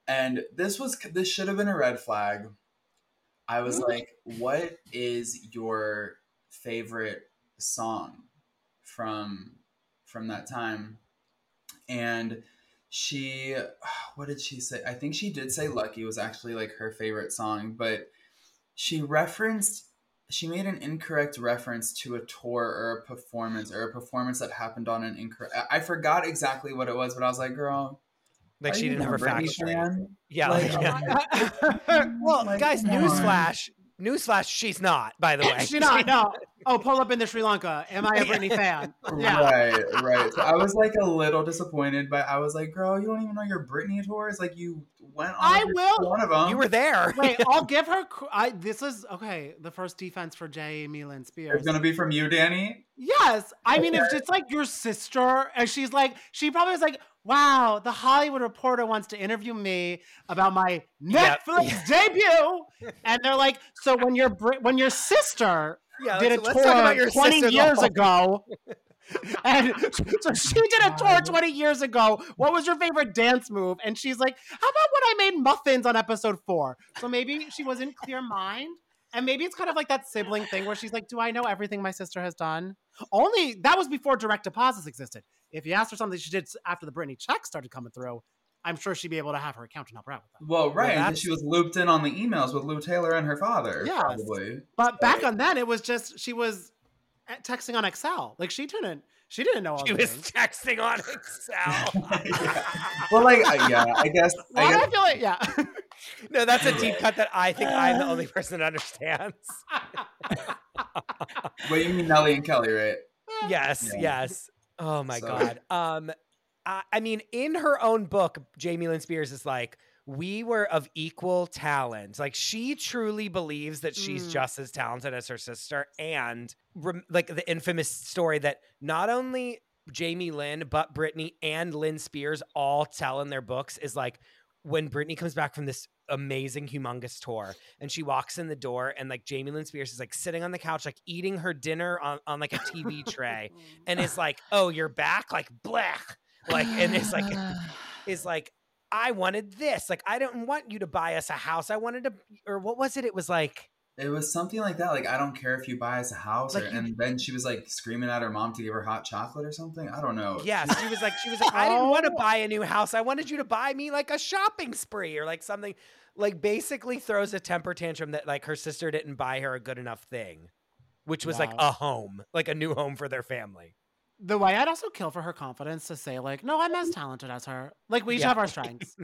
And this was this should have been a red flag. I was like, what is your favorite song from from that time? And she, what did she say? I think she did say Lucky was actually like her favorite song, but she referenced, she made an incorrect reference to a tour or a performance or a performance that happened on an incorrect, I forgot exactly what it was, but I was like, girl, like she didn't have her facts straight. Yeah. Like, yeah. Well, like, guys, newsflash. Newsflash, she's not, by the way. She's not, no. Oh, pull up into Sri Lanka. Am I a Britney fan? Yeah. Right, right. So I was like a little disappointed, but I was like, girl, you don't even know your Britney tours? Like you went on I will. one of them. You were there. Wait, I'll give her, I, this is, okay, the first defense for Jamie Lynn Spears. It's going to be from you, Danny? Yes. I mean, Okay. if it's like your sister, and she's like, she probably was like, wow, the Hollywood Reporter wants to interview me about my Netflix yep. debut. And they're like, so when your when your sister yeah, did a let's tour talk about your twenty sister years though. ago, and so she did a tour twenty years ago, what was your favorite dance move? And she's like, how about when I made muffins on episode four? So maybe she was in clear mind. And maybe it's kind of like that sibling thing where she's like, do I know everything my sister has done? Only, that was before direct deposits existed. If you asked her something she did after the Britney checks started coming through, I'm sure she'd be able to have her accountant help her out with that. Well, right. Well, and she was looped in on the emails with Lou Taylor and her father, yes. probably. But so. back on then, it was just, she was texting on Excel. Like, she didn't, she didn't know all She was things. texting on Excel. yeah. Well, like, uh, yeah, I guess. Why I guess do I feel like, yeah. No, that's a deep cut that I think I'm the only person that understands. Well, you mean Nelly and Kelly, right? Yes, Yeah. yes. Oh my So- God. Um, I, I mean, in her own book, Jamie Lynn Spears is like, we were of equal talent. Like she truly believes that she's Mm. just as talented as her sister. And rem- like the infamous story that not only Jamie Lynn, but Britney and Lynn Spears all tell in their books is like, when Britney comes back from this amazing, humongous tour and she walks in the door and like Jamie Lynn Spears is like sitting on the couch, like eating her dinner on, on like a T V tray and it's like, oh, you're back? Like, blech. Like, and it's like, is like, I wanted this. Like, I didn't want you to buy us a house. I wanted to, or what was it? It was like, It was something like that. Like, I don't care if you buy us a house. Like or, you- and then she was like screaming at her mom to give her hot chocolate or something. I don't know. yes, she was like, she was like, I didn't want to Oh. buy a new house. I wanted you to buy me like a shopping spree or like something. Like, basically throws a temper tantrum that like her sister didn't buy her a good enough thing, which was like Wow. a home, like a new home for their family. The way I'd also kill for her confidence to say like, no, I'm as talented as her. Like we each Yeah. have our strengths.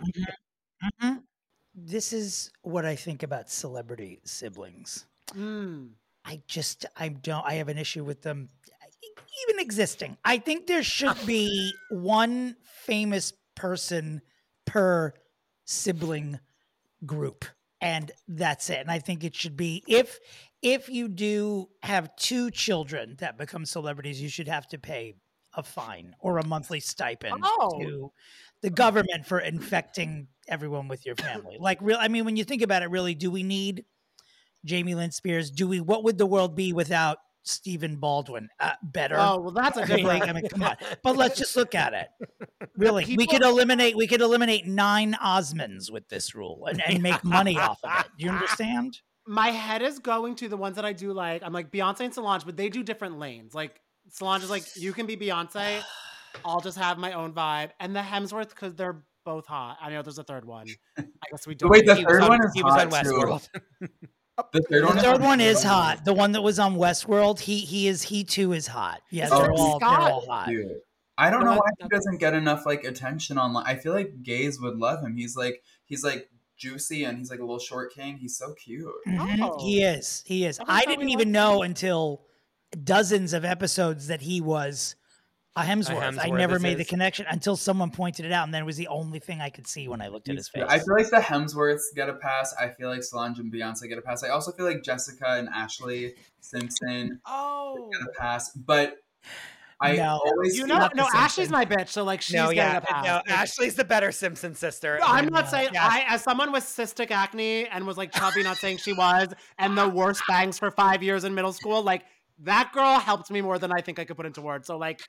Mhm. This is what I think about celebrity siblings. Mm. I just, I don't, I have an issue with them even existing. I think there should be one famous person per sibling group, and that's it. And I think it should be, if, if you do have two children that become celebrities, you should have to pay a fine or a monthly stipend Oh. to the government for infecting everyone with your family. Like, real, I mean, when you think about it, really, do we need Jamie Lynn Spears? Do we? What would the world be without Stephen Baldwin? Uh, better. Oh, well, that's a good Like, one. I mean, come on. But let's just look at it. Really, we people- could eliminate. We could eliminate nine Osmonds with this rule and, and make money off of it. Do you understand? My head is going to the ones that I do like. I'm like Beyonce and Solange, but they do different lanes. Like Solange is like, you can be Beyonce. I'll just have my own vibe. And the Hemsworth, because they're both hot. I know there's a third one. I guess we don't. Wait, the He was third on- one is he was on hot, too. Westworld. The third one, The third one is hot. The one that was on Westworld, he he is he too is hot. Yes, Oh, they're all they're Scott. all hot. Dude. I don't know But- why he doesn't get enough like attention online. I feel like gays would love him. He's like he's like juicy and he's like a little short king. He's so cute. Mhm. Oh. He is. He is. I I thought didn't we even liked know until dozens of episodes that he was a Hemsworth. I Hemsworth, never this made the is. connection until someone pointed it out, and then it was the only thing I could see when I looked at his face. I feel like the Hemsworths get a pass. I feel like Solange and Beyonce get a pass. I also feel like Jessica and Ashley Simpson Oh. get a pass. But I No. always You feel know, not the no, same Ashley's thing. my bitch. So like she's No, getting yeah, a pass. no. Like, Ashley's the better Simpson sister. No, I'm not saying Yeah. I, as someone with cystic acne and was like chubby, not saying she was, and the worst bangs for five years in middle school, like that girl helped me more than I think I could put into words. So like,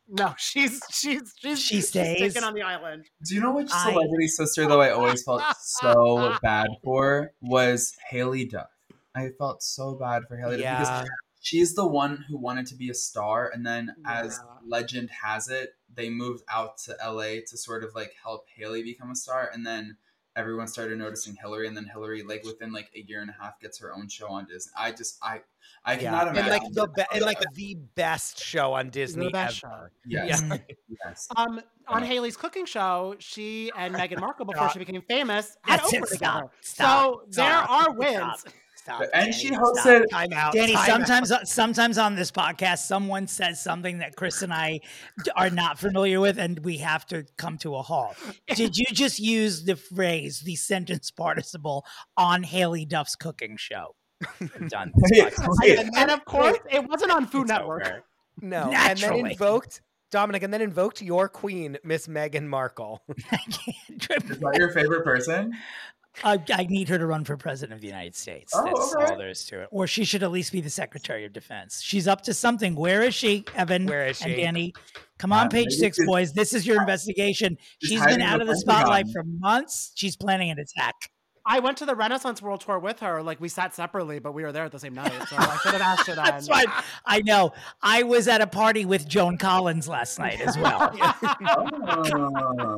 No, she's she's she's She she's stays? sticking on the island. Do you know which I- celebrity sister though I always felt so bad for was Haley Duff. I felt so bad for Haley Duff Yeah. because she's the one who wanted to be a star, and then as Yeah. legend has it, they moved out to L A to sort of like help Haley become a star, and then everyone started noticing Hillary, and then Hillary, like within like a year and a half, gets her own show on Disney. I just I I Yeah. cannot And imagine. like the be- and like the best show on Disney best ever. yes, Yeah. yes. Um, on Yeah. Haley's cooking show, she and Meghan Markle, before Stop. she became famous, had That's it. Oprah Stop. together. Stop. So there Stop. are wins. Stop. Stop. And Danny, she stop. hosted. Time out. Danny, time sometimes sometimes on this podcast, someone says something that Chris and I d- are not familiar with, and we have to come to a halt. Did you just use the phrase, the sentence participle, on Haley Duff's cooking show? I'm done. This Wait, podcast. wait. And, and of course, it wasn't on Food It's Network. over. No, and Naturally. then invoked Dominic, and then invoked your queen, Miss Meghan Markle. I can't. Is that your favorite person? I, I need her to run for president of the United States. Oh, That's okay. all there is to it. Or she should at least be the Secretary of Defense. She's up to something. Where is she, Evan? Where is And she? Danny, come on, Uh, page maybe six, she's- boys. This is your investigation. she's She's hiding been out in of the the spotlight Pentagon. for months. She's planning an attack. I went to the Renaissance World Tour with her. Like, we sat separately, but we were there at the same night. So I should have asked her then. That's fine. I know. I was at a party with Joan Collins last night as well. Oh.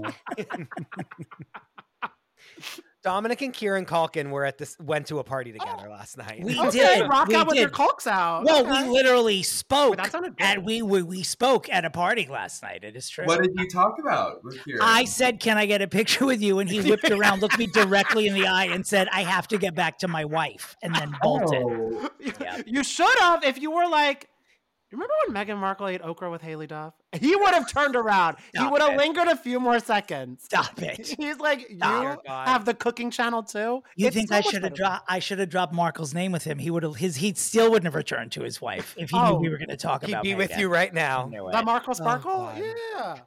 Dominic and Kieran Culkin were at this went to a party together last night. We Okay, did. rock we out with your did. cokes out. Well, Okay. we literally spoke, Wait, that sounded good. and we, we we spoke at a party last night. It is true. What did you talk about with your? I said, "Can I get a picture with you?" And he whipped around, looked me directly in the eye, and said, "I have to get back to my wife," and then bolted. Oh. Yeah. You should have if you were like, remember when Meghan Markle ate okra with Haley Duff? He would have turned around. he Stop would have it. lingered a few more seconds. Stop it. He's like, Stop. you Dear God. have the cooking channel too? You It's think so I much should have better. dropped? I should have dropped Markle's name with him. He would have. His he still wouldn't have returned to his wife if he knew Oh, we were going to talk He'd about. be with Meghan. you right I now. knew The it. Markle Sparkle? God. Yeah.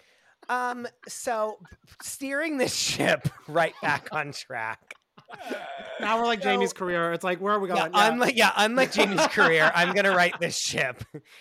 Um, so steering this ship right back on track. Now we're like So- Jamie's career. It's like, where are we Yeah, going? Yeah. unlike yeah, unlike Jamie's career, I'm gonna write this ship.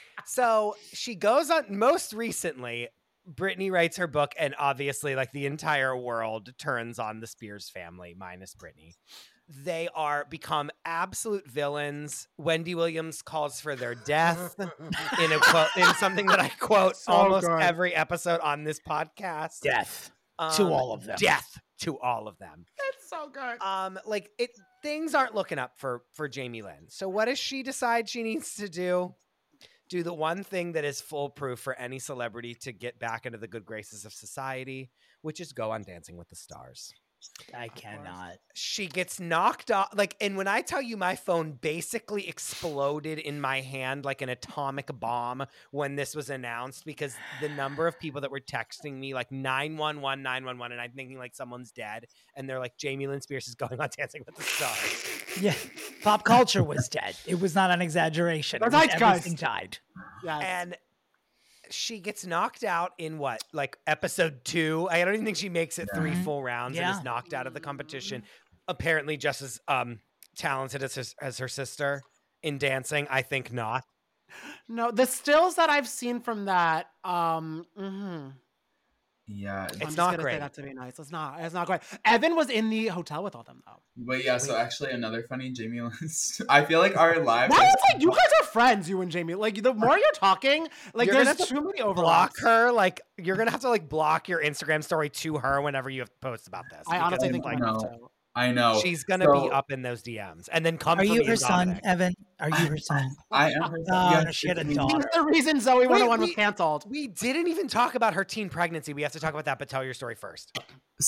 So she goes on. Most recently, Brittany writes her book, and obviously, like the entire world turns on the Spears family, minus Brittany. They are become absolute villains. Wendy Williams calls for their death in a quote, in something that I quote So almost good. every episode on this podcast. Death Um, to all of them. Death to all of them. It's so good. Um, like it, things aren't looking up for for Jamie Lynn. So what does she decide she needs to do? Do the one thing that is foolproof for any celebrity to get back into the good graces of society, which is go on Dancing with the Stars. I cannot. She gets knocked off. Like, and when I tell you my phone basically exploded in my hand like an atomic bomb when this was announced, because the number of people that were texting me like nine one one, nine one one, and I'm thinking like someone's dead. And they're like, Jamie Lynn Spears is going on Dancing with the Stars. Yeah, pop culture was dead. It was not an exaggeration. It The was zeitgeist. everything died. Yes. And she gets knocked out in what, like episode two? I don't even think she makes it three Mhm. full rounds and Yeah. is knocked out of the competition. Apparently, just as um talented as his, as her sister in dancing. I think not. no, the stills that I've seen from that, um, mhm. Yeah, I'm It's just not gonna great. Say that to be nice. It's not. It's not great. Evan was in the hotel with all them though. but yeah. So actually, another funny Jamie Lynn. st- I feel like our lives. Now are- it's like you guys are friends, you and Jamie. Like the more you're talking, like You're gonna there's have to too many Block overlaps. her, like you're gonna have to like block your Instagram story to her whenever you have to post about this. I because, honestly I think like you have know. to. I know. she's gonna be So- up in those D Ms and then come. Are for you me her and son, Dominic. Evan? Are you her son? I am. Her Oh, yes, no, she had a it's me. daughter. He's the reason Zoe one oh one was we- canceled. We didn't even talk about her teen pregnancy. We have to talk about that, but tell your story first.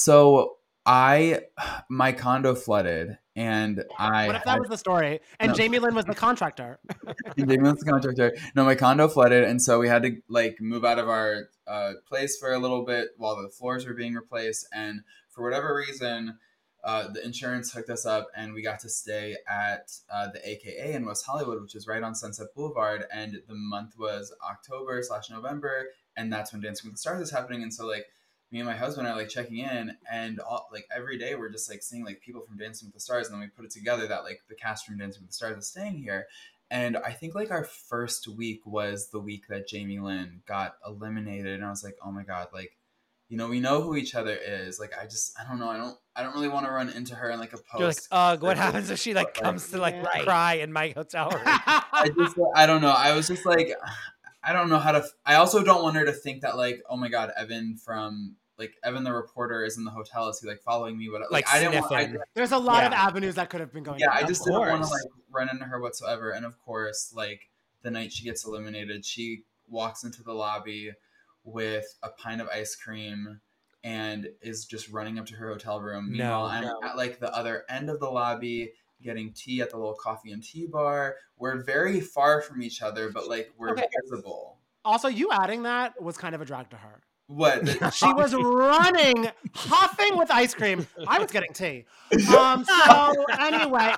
So I, my condo flooded, and I. What if that had- was the story? And No. Jamie Lynn was the contractor. and Jamie was the contractor. No, my condo flooded, and so we had to like move out of our uh, place for a little bit while the floors were being replaced. And for whatever reason, uh, the insurance hooked us up, and we got to stay at uh, the A K A in West Hollywood, which is right on Sunset Boulevard. And the month was October slash November, and that's when Dancing with the Stars is happening. And so like me and my husband are like checking in, and all, like every day we're just like seeing like people from Dancing with the Stars, and then we put it together that like the cast from Dancing with the Stars is staying here. And I think like our first week was the week that Jamie Lynn got eliminated. And I was like, oh my God, like, you know, we know who each other is. Like, I just, I don't know. I don't, I don't really want to run into her in like a post. You're like, ugh, what happens if she like comes to like Yeah. cry in my hotel room? I just, I don't know. I was just like, I don't know how to, I also don't want her to think that like, oh my God, Evan from, like Evan the reporter is in the hotel. Is he like following me? What like, Like I didn't want. I, sniffing. There's a lot of Yeah. avenues that could have been going. yeah, on. I Of just didn't want to course. like run into her whatsoever. And of course, like the night she gets eliminated, she walks into the lobby with a pint of ice cream and is just running up to her hotel room. No, Meanwhile, I'm no. at like the other end of the lobby getting tea at the little coffee and tea bar. We're very far from each other, but like we're Okay. visible. Also, you adding that was kind of a drag to her. What? The- She was running, huffing with ice cream. I was getting tea. Um. So anyway,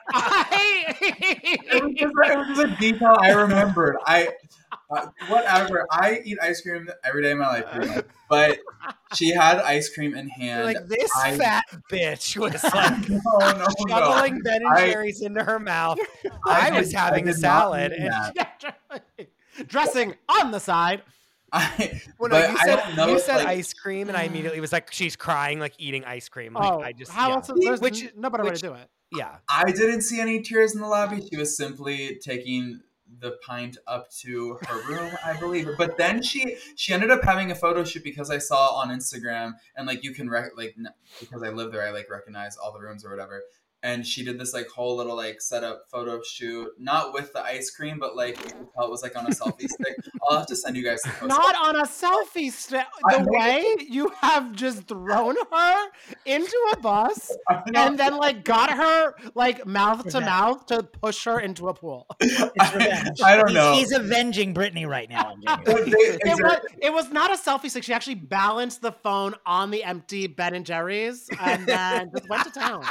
I. it, was just, it was just a detail I remembered. I uh, whatever. I eat ice cream every day of my life, pretty much. But she had ice cream in hand. You're like, this I- fat bitch was like no, no, no. shoveling Ben and I- Jerry's into her mouth. I, did- was having I a did not salad, mean and that. Dressing on the side. I, when but you I said don't know you if, said like, ice cream, and I immediately was like, she's crying, like eating ice cream. Like Oh, I just how yeah. else? There's Which- which, no better way which- to do it. yeah. I didn't see any tears in the lobby. She was simply taking the pint up to her room, I believe. But then she she ended up having a photo shoot because I saw on Instagram, and like you can rec- like n- because I live there, I like recognize all the rooms or whatever. And she did this like whole little like setup photo shoot, not with the ice cream, but like you can tell it was like on a selfie stick. I'll have to send you guys the post. Not on a selfie stick. I The know. way you have just thrown her into a bus I know. and then like got her like mouth to Revenge. mouth to push her into a pool. It's revenge. I, I don't He's- know. He's avenging Brittany right now. Jamie. But they- It was, exactly. it was not a selfie stick. She actually balanced the phone on the empty Ben and Jerry's and then just went to town.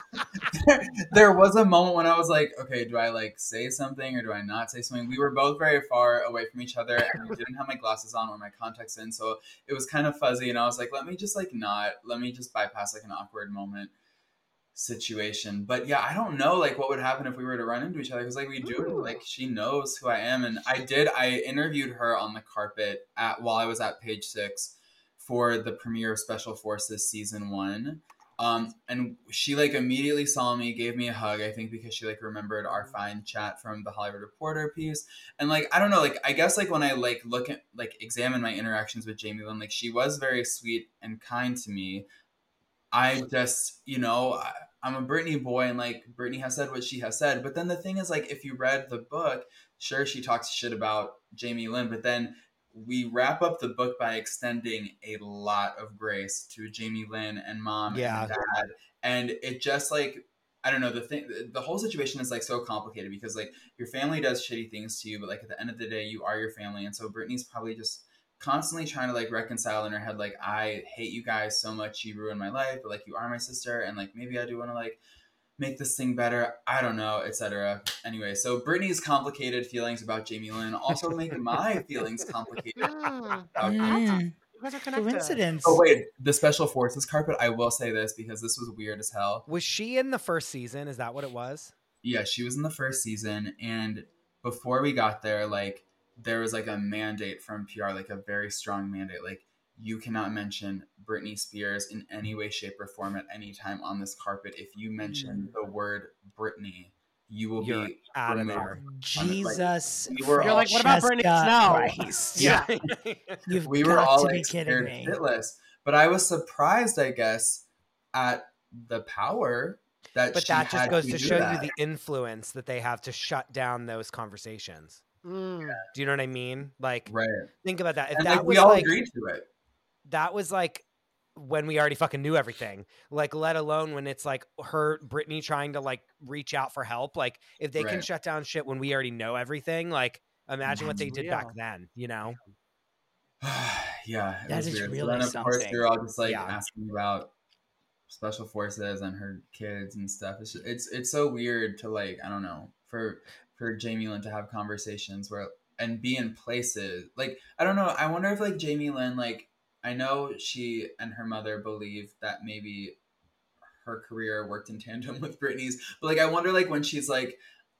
There was a moment when I was like, okay, do I like say something or do I not say something? We were both very far away from each other, and I didn't have my glasses on or my contacts in, so it was kind of fuzzy. And I was like, let me just like not, let me just bypass like an awkward moment situation. But yeah, I don't know like what would happen if we were to run into each other, because like we do, Ooh. like she knows who I am, and I did. I interviewed her on the carpet at while I was at Page Six for the premiere of Special Forces season one. Um, and she like immediately saw me, gave me a hug, I think because she like remembered our fine chat from the Hollywood Reporter piece. And like, I don't know, like, I guess like when I like look at, like examine my interactions with Jamie Lynn, like she was very sweet and kind to me. I just, you know, I, I'm a Brittany boy, and like Brittany has said what she has said. But then the thing is, like, if you read the book, sure, she talks shit about Jamie Lynn, but then we wrap up the book by extending a lot of grace to Jamie Lynn and mom Yeah. and dad. And it just like, I don't know, the thing, the whole situation is like so complicated because like your family does shitty things to you, but like at the end of the day, you are your family. And so Brittany's probably just constantly trying to like reconcile in her head, like, I hate you guys so much, you ruined my life, but like you are my sister, and like maybe I do want to like make this thing better, I don't know, et cetera. Anyway, so Brittany's complicated feelings about Jamie Lynn also make my feelings complicated. Mm, about Jamie. Mm, you guys are connected. coincidence. Oh wait, the Special Forces carpet, I will say this because this was weird as hell. Was she in the first season? Is that what it was? Yeah, she was in the first season, and before we got there, like there was like a mandate from P R, like a very strong mandate, like you cannot mention Britney Spears in any way, shape, or form at any time on this carpet. If you mention the word Britney, you will You're be out of removed. there. Jesus. we were You're all- like, what about Brittany Snow? Christ. Yeah. You've We got were all to like be kidding scared me. shitless. But I was surprised, I guess, at the power that But she that just had goes to, to do show that. you the influence that they have to shut down those conversations. Mm. Do you know what I mean? Like, Right. think about that. If And that like was we all like, agreed to it. that was like when we already fucking knew everything. Like, let alone when it's like her, Brittany trying to like reach out for help. Like, if they can Right. shut down shit when we already know everything, like, imagine what That's they did back real. then, you know? Yeah, it That was is weird. really But then, of course, something. they were all just like Yeah. asking about Special Forces and her kids and stuff. It's, just, it's it's so weird to like, I don't know, for for Jamie Lynn to have conversations where and be in places like, I don't know. I wonder if like Jamie Lynn, like, I know she and her mother believe that maybe her career worked in tandem with Britney's, but like I wonder like when she's like,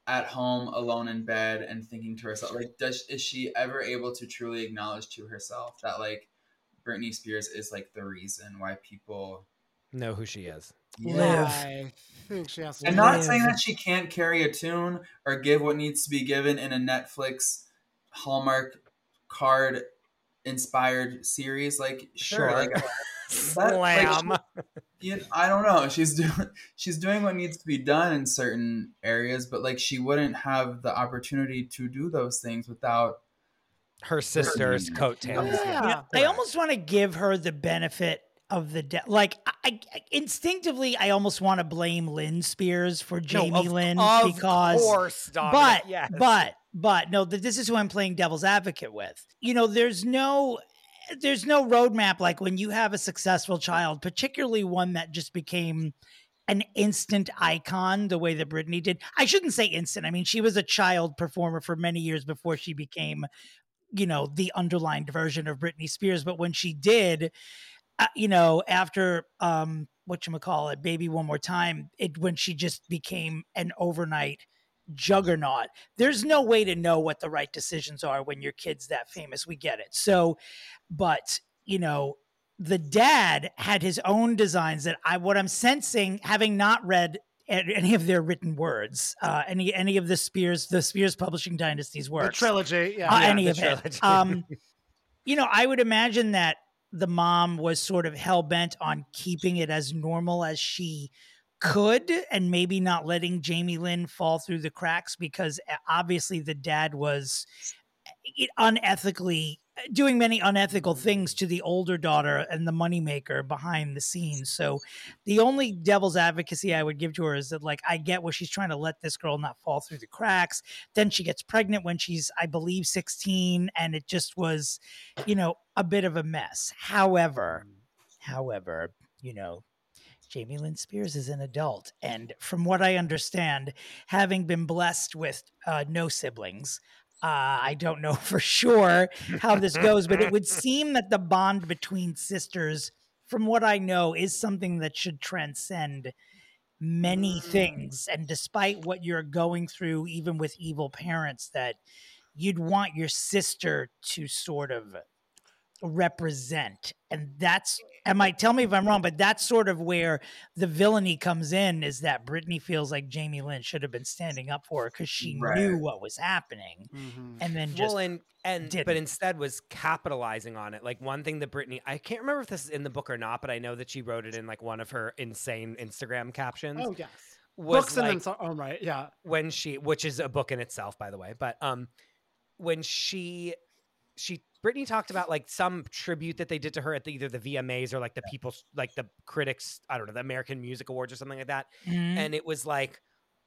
at home alone in bed and thinking to herself, like, does is she ever able to truly acknowledge to herself that like Britney Spears is like the reason why people know who she is? Live. I think she has to. And not saying Live. that she can't carry a tune or give what needs to be given in a Netflix Hallmark card inspired series. Like, sure, Sure. like, that, Slam. like, she, you, I don't know. She's doing she's doing what needs to be done in certain areas, but like she wouldn't have the opportunity to do those things without Her sister's coattails. Yeah. You know, I almost want to give her the benefit of the de- like I, I instinctively I almost want to blame Lynn Spears for Jamie no, of, Lynn of because course, Dominic, but yes. but but no, th- this is who I'm playing devil's advocate with. You know, there's no there's no roadmap like when you have a successful child, particularly one that just became an instant icon the way that Britney did. I shouldn't say instant. I mean, she was a child performer for many years before she became, you know, the underlined version of Britney Spears. But when she did, uh, you know, after um, whatchamacallit, Baby One More Time, it when she just became an overnight juggernaut. There's no way to know what the right decisions are when your kid's that famous. We get it. So, but, you know, the dad had his own designs that I, what I'm sensing, having not read any of their written words, uh, any any of the Spears, the Spears Publishing Dynasty's The works, trilogy, yeah. uh, Yeah, any the of trilogy. it. Um, you know, I would imagine that the mom was sort of hell bent on keeping it as normal as she could, and maybe not letting Jamie Lynn fall through the cracks because obviously the dad was unethically doing many unethical things to the older daughter and the moneymaker behind the scenes. So the only devil's advocacy I would give to her is that, like, I get where she's trying to let this girl not fall through the cracks. Then she gets pregnant when she's, I believe, sixteen, and it just was, you know, a bit of a mess. However, however, you know, Jamie Lynn Spears is an adult. And from what I understand, having been blessed with uh, no siblings, Uh, I don't know for sure how this goes, but it would seem that the bond between sisters, from what I know, is something that should transcend many things. And despite what you're going through, even with evil parents, that you'd want your sister to sort of represent. And that's, and might tell me if I'm wrong, but that's sort of where the villainy comes in, is that Britney feels like Jamie Lynn should have been standing up for her because she Right. knew what was happening. Mhm. And then just well, and and didn't. but instead was capitalizing on it. Like one thing that Britney, I can't remember if this is in the book or not, but I know that she wrote it in like one of her insane Instagram captions. Oh yes, was books and like, then so, oh right, yeah. when she, which is a book in itself, by the way, but um, when she she Britney talked about like some tribute that they did to her at the, either the V M As or like the people's, like the critics, I don't know, the American Music Awards or something like that, Mhm. and it was like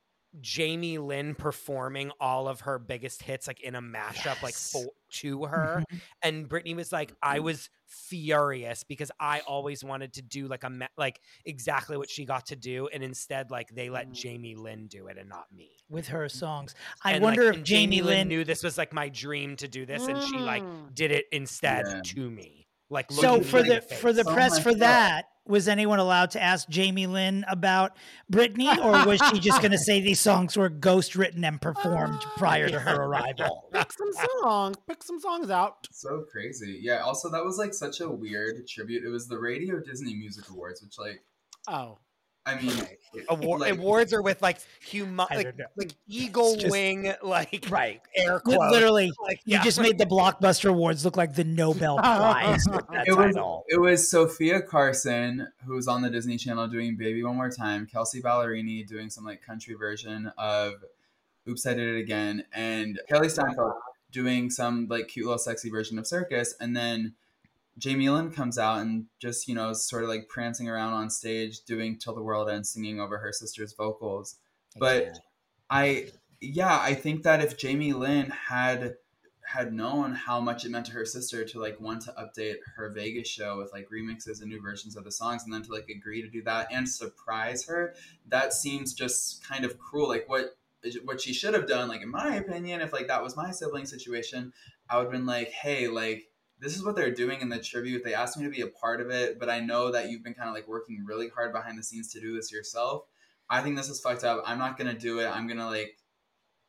Jamie Lynn performing all of her biggest hits like in a mashup, like Yes. for, to her. Mhm. And Britney was like, I was furious because I always wanted to do like a ma- like exactly what she got to do, and instead like they let Mm. Jamie Lynn do it and not me. with her songs. I And, wonder like, if and Jamie Lynn knew this was like my dream to do this, and she like Mm. did it instead Yeah. to me. Like So looking for me in the for the Oh press my for God. that, was anyone allowed to ask Jamie Lynn about Britney, or was she just going to say these songs were ghost written and performed prior to her arrival? Pick some songs. Pick some songs out. So crazy. Yeah, also that was like such a weird tribute. It was the Radio Disney Music Awards, which like Oh, I mean Okay. it- Award, like, awards are with like human, I like, don't know. like eagle It's just- wing, like Right. air Li- quotes. Literally, Like, you yeah. just made the Blockbuster Awards look like the Nobel Prize with that it was title. it was Sophia Carson, who's on the Disney Channel doing Baby One More Time, Kelsey Ballerini doing some like country version of Oops, I Did It Again, and Kelly Steinfeld doing some like cute little sexy version of Circus, and then Jamie Lynn comes out and just, you know, is sort of like prancing around on stage doing Till the World Ends, singing over her sister's vocals. But I, yeah, I think that if Jamie Lynn had had known how much it meant to her sister to like want to update her Vegas show with like remixes and new versions of the songs, and then to like agree to do that and surprise her, that seems just kind of cruel. Like what what she should have done, like in my opinion, if like that was my sibling situation, I would have been like, hey, like this is what they're doing in the tribute. They asked me to be a part of it, but I know that you've been kind of like working really hard behind the scenes to do this yourself. I think this is fucked up. I'm not going to do it. I'm going to like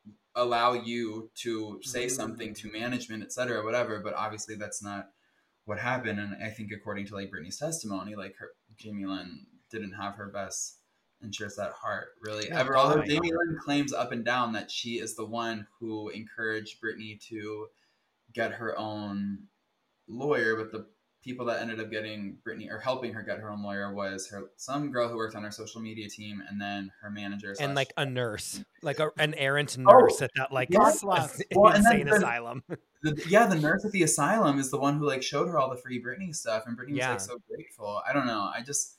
allow you to say something to management, et cetera, whatever. But obviously that's not what happened. And I think according to like Britney's testimony, like her Jamie Lynn didn't have her best interests at heart, really, No, ever. oh Although my Jamie God. Lynn claims up and down that she is the one who encouraged Britney to get her own lawyer, but the people that ended up getting Britney or helping her get her own lawyer was her some girl who worked on her social media team, and then her manager And slash- like a nurse, like a, an errant nurse Oh, at that like God s- bless. s- Well, and then insane the- asylum. The, yeah, the nurse at the asylum is the one who like showed her all the free Britney stuff, and Britney was Yeah. like so grateful. I don't know. I just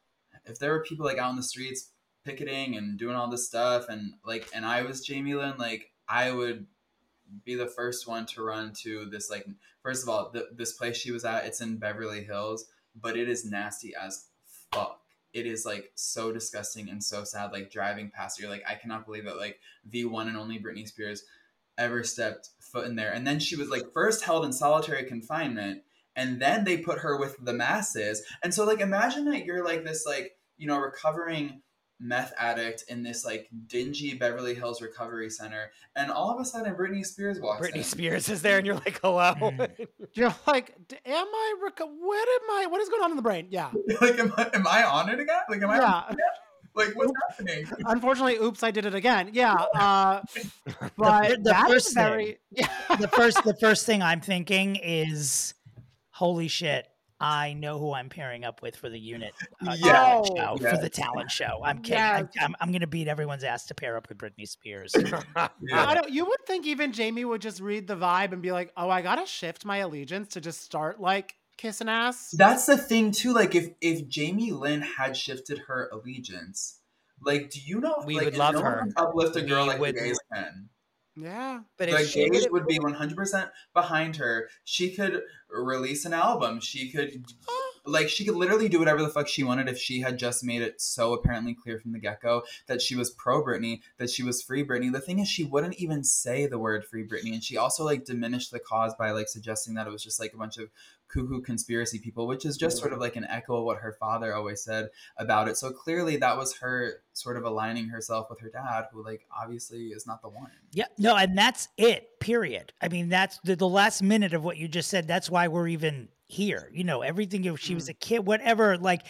if there were people like out in the streets picketing and doing all this stuff, and like, and I was Jamie Lynn, like I would be the first one to run to this. Like, first of all, the, this place she was at, it's in Beverly Hills, but it is nasty as fuck. It is like so disgusting and so sad. Like driving past it, you're like, I cannot believe that like the one and only Britney Spears ever stepped foot in there. And then she was like first held in solitary confinement, and then they put her with the masses. And so like imagine that you're like this like, you know, recovering meth addict in this like dingy Beverly Hills recovery center, and all of a sudden Britney Spears walks Britney in. Spears is there, and you're like, hello. Mm. You're like, "D- am I? Rec- what am I? What is going on in the brain? Yeah. Like, am I, am I on it again? Like, am I? Yeah. Like, what's happening? Unfortunately, oops, I did it again. Yeah. Uh, but the that is first thing- very. Yeah. the first the first thing I'm thinking is, holy shit, I know who I'm pairing up with for the unit uh, Yeah. talent Oh, show. yes. For the talent show, I'm kidding. Yes. I, I'm, I'm gonna beat everyone's ass to pair up with Britney Spears. I Yeah. don't. You would think even Jamie would just read the vibe and be like, "Oh, I gotta shift my allegiance to just start like kissing ass." That's the thing too. Like, if if Jamie Lynn had shifted her allegiance, like, do you know? We like, would if love no one her. would uplift a girl We like would- the gays can. Yeah. But The if she gays would, would be one hundred percent behind her. She could release an album. She could, like, she could literally do whatever the fuck she wanted if she had just made it so apparently clear from the get-go that she was pro Britney, that she was free Britney. The thing is, she wouldn't even say the word free Britney, and she also, like, diminished the cause by, like, suggesting that it was just, like, a bunch of cuckoo conspiracy people, which is just sort of like an echo of what her father always said about it. So clearly that was her sort of aligning herself with her dad, who, like, obviously is not the one. Yeah, no, and that's it, period. I mean, that's the, the last minute of what you just said. That's why we're even here. You know, everything, if she was a kid, whatever, like,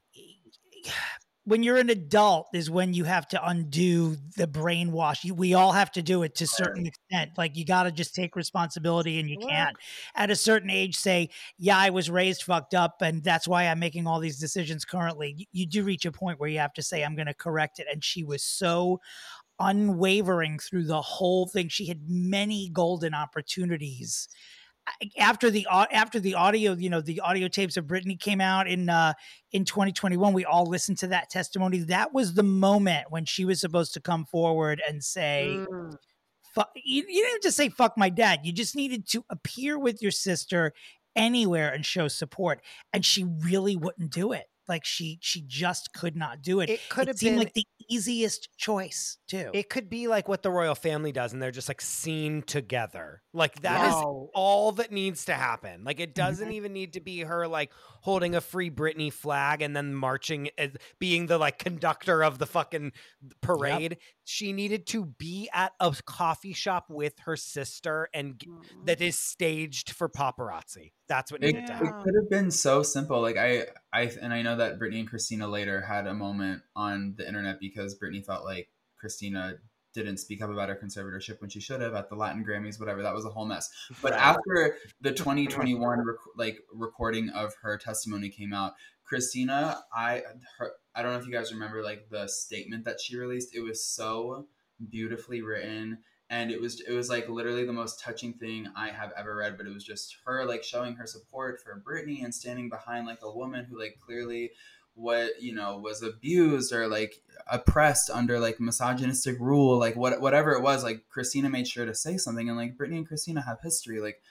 when you're an adult is when you have to undo the brainwash. You, we all have to do it to a certain extent. Like, you got to just take responsibility, and you Look. can't at a certain age say, yeah, I was raised fucked up, and that's why I'm making all these decisions currently. You, you do reach a point where you have to say, I'm going to correct it. And she was so unwavering through the whole thing. She had many golden opportunities. After the after the audio, you know, the audio tapes of Britney came out in uh, in twenty twenty-one, we all listened to that testimony. That was the moment when she was supposed to come forward and say, Mm. fuck, you, you didn't just say fuck my dad. You just needed to appear with your sister anywhere and show support. And she really wouldn't do it. Like, she she just could not do it. it could It have seemed been like the easiest choice too. It could be like what the royal family does, and they're just like seen together. Like that is Wow. all that needs to happen. Like, it doesn't Mm-hmm. even need to be her like holding a free Britney flag and then marching, as being the like conductor of the fucking parade. She needed to be at a coffee shop with her sister, and g- that is staged for paparazzi. That's what It, needed to it happen. could have been so simple. Like I, I, and I know that Britney and Christina later had a moment on the internet because Britney felt like Christina didn't speak up about her conservatorship when she should have at the Latin Grammys, whatever. That was a whole mess. But after the twenty twenty-one rec- like recording of her testimony came out, Christina, I, her, I don't know if you guys remember like the statement that she released. It was so beautifully written. And it was it was like literally the most touching thing I have ever read, but it was just her like showing her support for Britney and standing behind like a woman who like clearly what you know was abused or like oppressed under like misogynistic rule, like what whatever it was. Like Christina made sure to say something, and like Britney and Christina have history. Like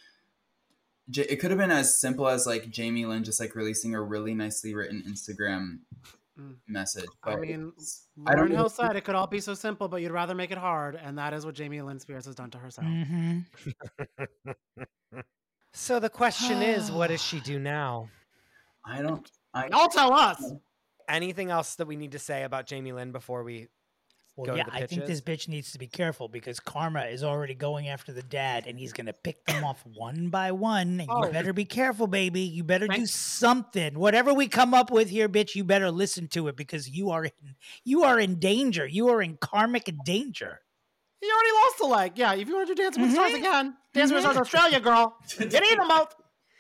J- it could have been as simple as like Jamie Lynn just like releasing a really nicely written Instagram Mm. message. I But mean, I don't Lauren know. Hill said it could all be so simple, but you'd rather make it hard, and that is what Jamie Lynn Spears has done to herself. Mm-hmm. So the question is, what does she do now? I don't. I Y'all tell us. Anything else that we need to say about Jamie Lynn before we Well, go yeah, to the I think this pitches? bitch needs to be careful because Karma is already going after the dad and he's going to pick them off one by one. And Oh. you better be careful, baby. You better do Thank- something. Whatever we come up with here, bitch, you better listen to it because you are in, you are in danger. You are in karmic danger. He already lost a leg. Yeah, if you want to do Dancing with the Stars Mhm. again, Dancing with the Stars Australia, girl. Get in them out.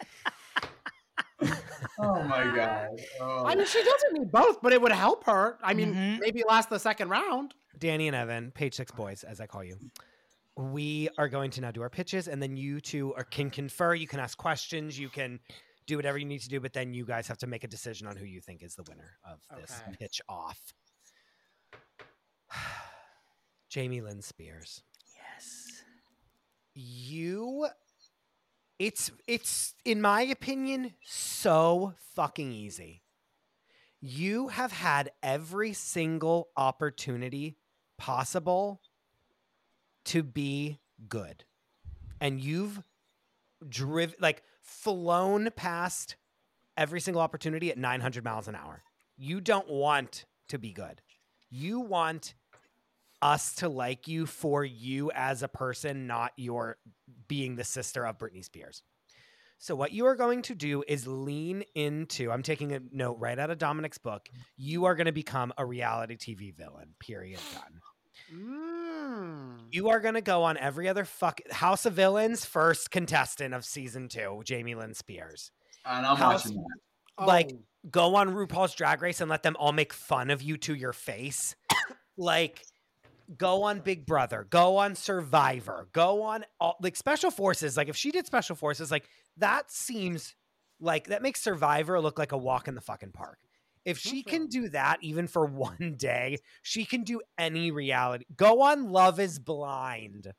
Oh my god. Oh. I mean, she doesn't need both, but it would help her. I mean, Mhm. maybe last the second round. Danny and Evan, page six boys, as I call you. We are going to now do our pitches, and then you two are, can confer. You can ask questions. You can do whatever you need to do, but then you guys have to make a decision on who you think is the winner of this Okay. pitch off. Jamie Lynn Spears. Yes. You, it's, it's, in my opinion, so fucking easy. You have had every single opportunity possible to be good. And you've driven, like, flown past every single opportunity at nine hundred miles an hour. You don't want to be good. You want us to like you for you as a person, not your being the sister of Britney Spears. So what you are going to do is lean into, I'm taking a note right out of Dominic's book. You are going to become a reality T V villain, period, done. Mm. You are going to go on every other fuck House of Villains first contestant of season two, Jamie Lynn Spears. And I'm House- watching that. Like, Oh. go on RuPaul's Drag Race and let them all make fun of you to your face. Like, go on Big Brother, go on Survivor, go on all, like, Special Forces. Like, if she did Special Forces, like, that seems like that makes Survivor look like a walk in the fucking park. If she can do that even for one day, she can do any reality. Go on Love is Blind.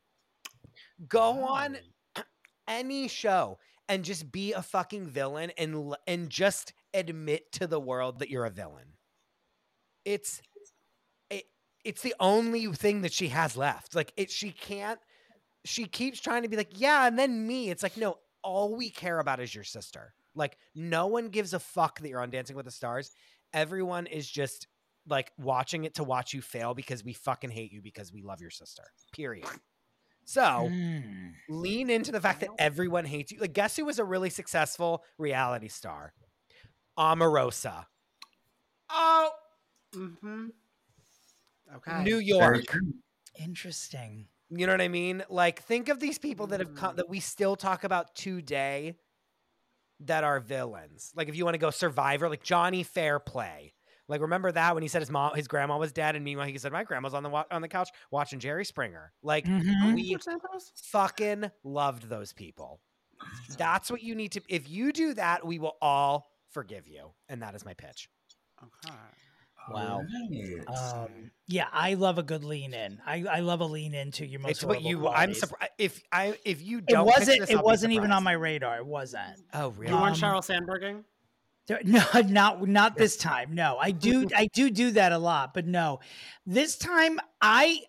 Go on any show and just be a fucking villain and l- and just admit to the world that you're a villain. It's it, it's the only thing that she has left. Like, it she can't she keeps trying to be like, yeah, and then me. It's like, no, all we care about is your sister. Like, no one gives a fuck that you're on Dancing with the Stars. Everyone is just like watching it to watch you fail because we fucking hate you because we love your sister. Period. So Mm. lean into the fact that everyone hates you. Like, guess who was a really successful reality star? Omarosa. Oh. Mm-hmm. Okay. New Very York. true. Interesting. You know what I mean? Like, think of these people that have come, that we still talk about today that are villains. Like, if you want to go Survivor, like Johnny Fairplay. Like, remember that when he said his mom, his grandma was dead, and meanwhile he said my grandma's on the wa- on the couch watching Jerry Springer. Like, Mhm. we fucking loved those people. That's what you need to. If you do that, we will all forgive you, and that is my pitch. Okay. Wow. Alright. Um, yeah, I love a good lean in. I, I love a lean into your most It's what horrible you. I'm qualities. surprised if I if you It don't. pitch wasn't. this, It I'll be wasn't even on surprised. my radar. It wasn't. Oh Do really? you want Um, Cheryl Sandberging? There- No, not not this time. No, I do. I do do that a lot, but no, this time I,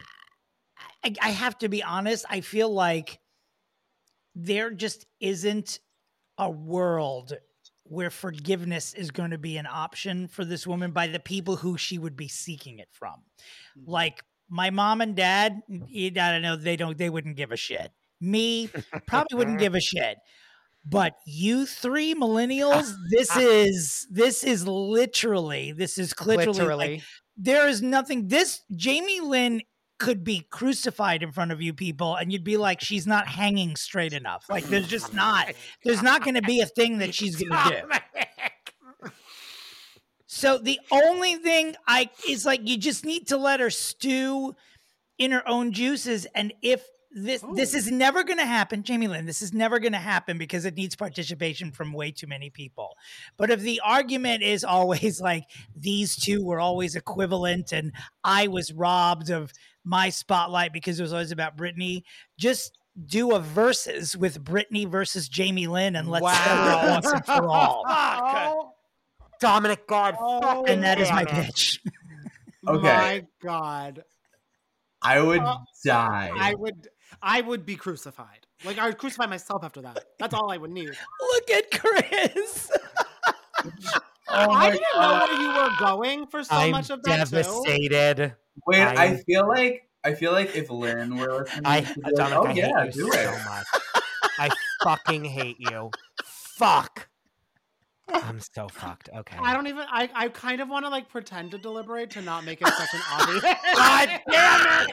I, I have to be honest. I feel like there just isn't a world where forgiveness is going to be an option for this woman by the people who she would be seeking it from. Like my mom and dad, I don't know. They don't. They wouldn't give a shit. Me probably wouldn't give a shit. But you three millennials, this is this is literally this is literally, Literally. like, there is nothing. This Jamie Lynn could be crucified in front of you people, and you'd be like, she's not hanging straight enough. Like, there's just not. There's not going to be a thing that she's going to do. So the only thing I is like, you just need to let her stew in her own juices, and if This this Ooh. is never going to happen, Jamie Lynn. This is never going to happen because it needs participation from way too many people. But if the argument is always like these two were always equivalent and I was robbed of my spotlight because it was always about Britney, just do a versus with Britney versus Jamie Lynn and let's settle it Wow. once and for all. Oh, Dominic, God, oh, And that is my Anna. pitch. Okay. My God. I would Uh, die. I would I would be crucified. Like, I would crucify myself after that. That's all I would need. Look at Chris. oh I my didn't God. know where you were going for so I'm much of that too. devastated. Wait, I, I- feel like I feel like if Lynn were listening, I, she'd be like, Dominic, oh I yeah, hate you do so it. much. I fucking hate you. Fuck. I'm so fucked. Okay. I don't even. I, I kind of want to like pretend to deliberate to not make it such an obvious. God damn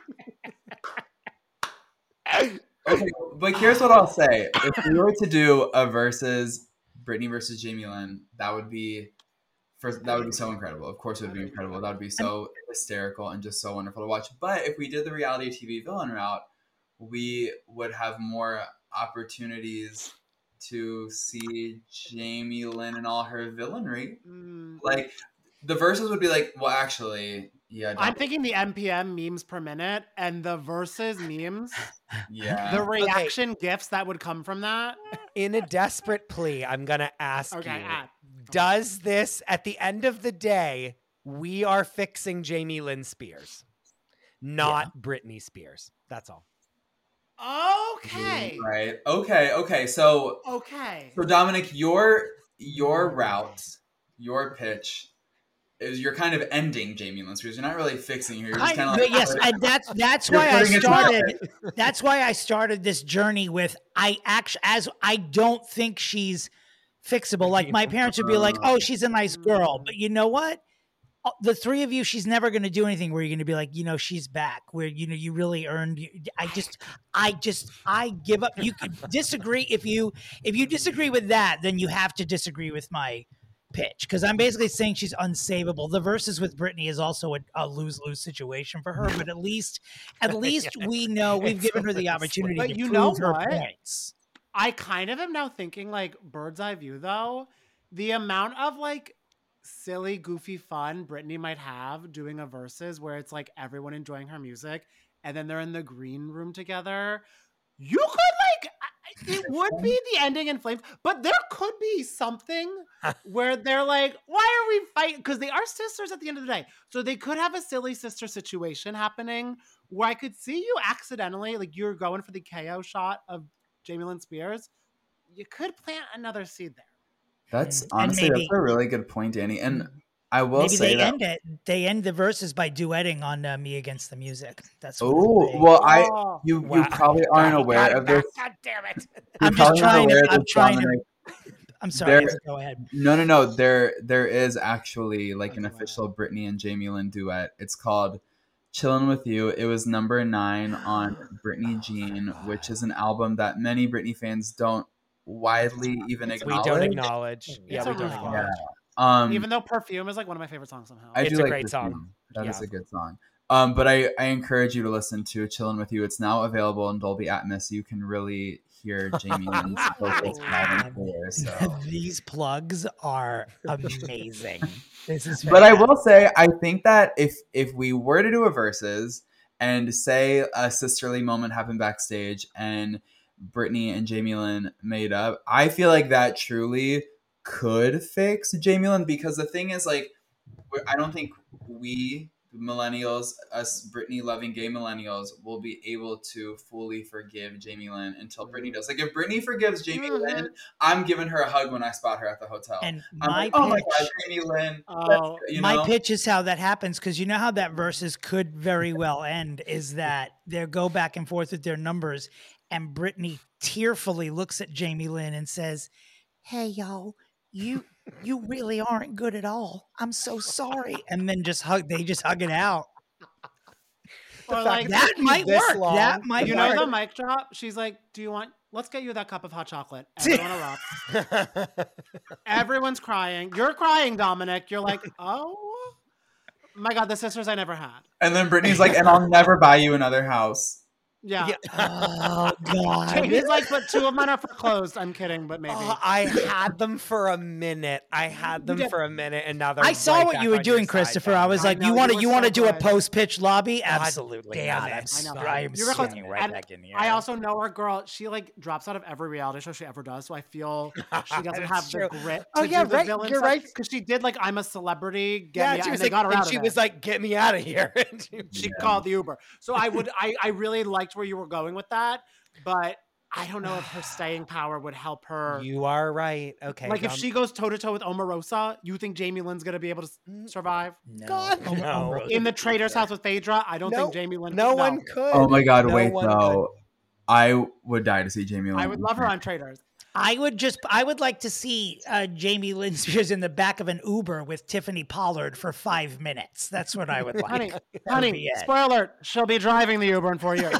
it! Okay, but here's what I'll say: if we were to do a versus Britney versus Jamie Lynn, that would be first. That would be so incredible. Of course, it would be incredible. That would be so hysterical and just so wonderful to watch. But if we did the reality T V villain route, we would have more opportunities to see Jamie Lynn and all her villainry. Mm. Like the verses would be like, well, actually, yeah. I'm Dom- thinking the M P M memes per minute and the versus memes, yeah. the reaction gifs that would come from that. In a desperate plea, I'm going to ask Okay, you, ah. does this, at the end of the day, we are fixing Jamie Lynn Spears, not Britney Spears. That's all. Okay. Right. Okay. Okay. So, Okay. so Dominic, your your route, your pitch is you're kind of ending Jamie Lynn Spears. You're not really fixing her. You're just I- kind of but like yes, and that's that's You're why I putting it started. That's why I started this journey with I actually as I don't think she's fixable. Like my parents would be like, "Oh, she's a nice girl," but you know what? Uh, The three of you, she's never going to do anything where you're going to be like, you know, she's back. Where you know you really earned. I just, I just, I give up. You can disagree if you if you disagree with that, then you have to disagree with my pitch because I'm basically saying she's unsavable. The verses with Britney is also a, a lose-lose situation for her, but at least at least we know we've It's given a her the lose-lose. opportunity But to you prove know her what? points. I kind of am now thinking like bird's eye view though. The amount of like silly, goofy fun Britney might have doing a versus where it's like everyone enjoying her music and then they're in the green room together. You could like, it would be the ending in flames, but there could be something where they're like, why are we fighting? Because they are sisters at the end of the day. So they could have a silly sister situation happening where I could see you accidentally, like you're going for the K O shot of Jamie Lynn Spears. You could plant another seed there. that's And honestly maybe- that's a really good point, Danny. And I will Maybe say they that. end it. They end the verses by duetting on uh, "Me Against the Music." That's what Oh they- well, I Oh. you Wow. you probably aren't God, aware God, of this. God damn it. You're I'm just probably not trying to. aware of I'm this, trying Dominic. to. I'm sorry. There- Izzy, go ahead. No, no, no. There, there is actually like Oh, an wow. official Britney and Jamie Lynn duet. It's called "Chillin' with You." It was number nine on Britney Jean, which is an album that many Britney fans don't widely even We acknowledge. don't acknowledge. Yeah, It's we a don't rumor. acknowledge. Um, Even though Perfume is like one of my favorite songs somehow. I It's do a like great this song. song. That is Yeah. a good song. Um, but I, I encourage you to listen to "Chillin' with You." It's now available in Dolby Atmos. You can really hear Jamie Lynn's vocals loud and clear. So. These plugs are amazing. This is. But I fantastic. will say, I think that if if we were to do a versus and say a sisterly moment happened backstage and Britney and Jamie Lynn made up, I feel like that truly could fix Jamie Lynn because the thing is, like, we're- I don't think we millennials, us Britney loving gay millennials, will be able to fully forgive Jamie Lynn until Britney does. Like, if Britney forgives Jamie Mhm. Lynn, I'm giving her a hug when I spot her at the hotel. And I'm my like, oh my pitch, god, Jamie Lynn. Oh, you my know? pitch is how that happens because you know how that verses could very well end is that they go back and forth with their numbers, and Britney tearfully looks at Jamie Lynn and says, "Hey y'all, you you really aren't good at all. I'm so sorry," and then just hug. They just hug it out. or like That might this work. long, That might you work. know the mic drop. She's like, "Do you want? Let's get you that cup of hot chocolate." Everyone erupts. Everyone's crying. You're crying, Dominic. You're like, "Oh my god, the sisters I never had." And then Brittany's like, and I'll never buy you another house. Yeah. Oh God. Jamie's like, "But two of mine are foreclosed." I'm kidding, but maybe. Oh, I had them for a minute. I had them did. for a minute, and now they're. I saw right what back you were on your doing, side, Christopher. I was I like, know, you you want to were you so want to do a good. post pitch lobby? God Absolutely damn not. it. I'm, I know. I am You were close. standing right And back in the I air. also know her girl. She like drops out of every reality show she ever does, so I feel she doesn't That's have true. the grit. Oh, to yeah, do the right. villain You're stuff, right. because she did like I'm a celebrity. Get Yeah, me she out, was and they like, got her and out she of was it. like, "Get me out of here." She Yeah. called the Uber. So I would, I, I really liked where you were going with that, but I don't know if her staying power would help her. You are right. Okay. Like if Dom- she goes toe to toe with Omarosa, you think Jamie Lynn's gonna be able to s- survive? No. God, Omer- no. Omerosa In the for Trader's sure. House with Phaedra, I don't no, think Jamie Lynn. no could, one could. Oh my god, No wait one though. I would die to see Jamie Lynn. I would love her on Traitors. I would just, I would like to see uh, Jamie Lynn Spears in the back of an Uber with Tiffany Pollard for five minutes. That's what I would like. Honey, That would honey, be it. spoiler alert, she'll be driving the Uber in four years.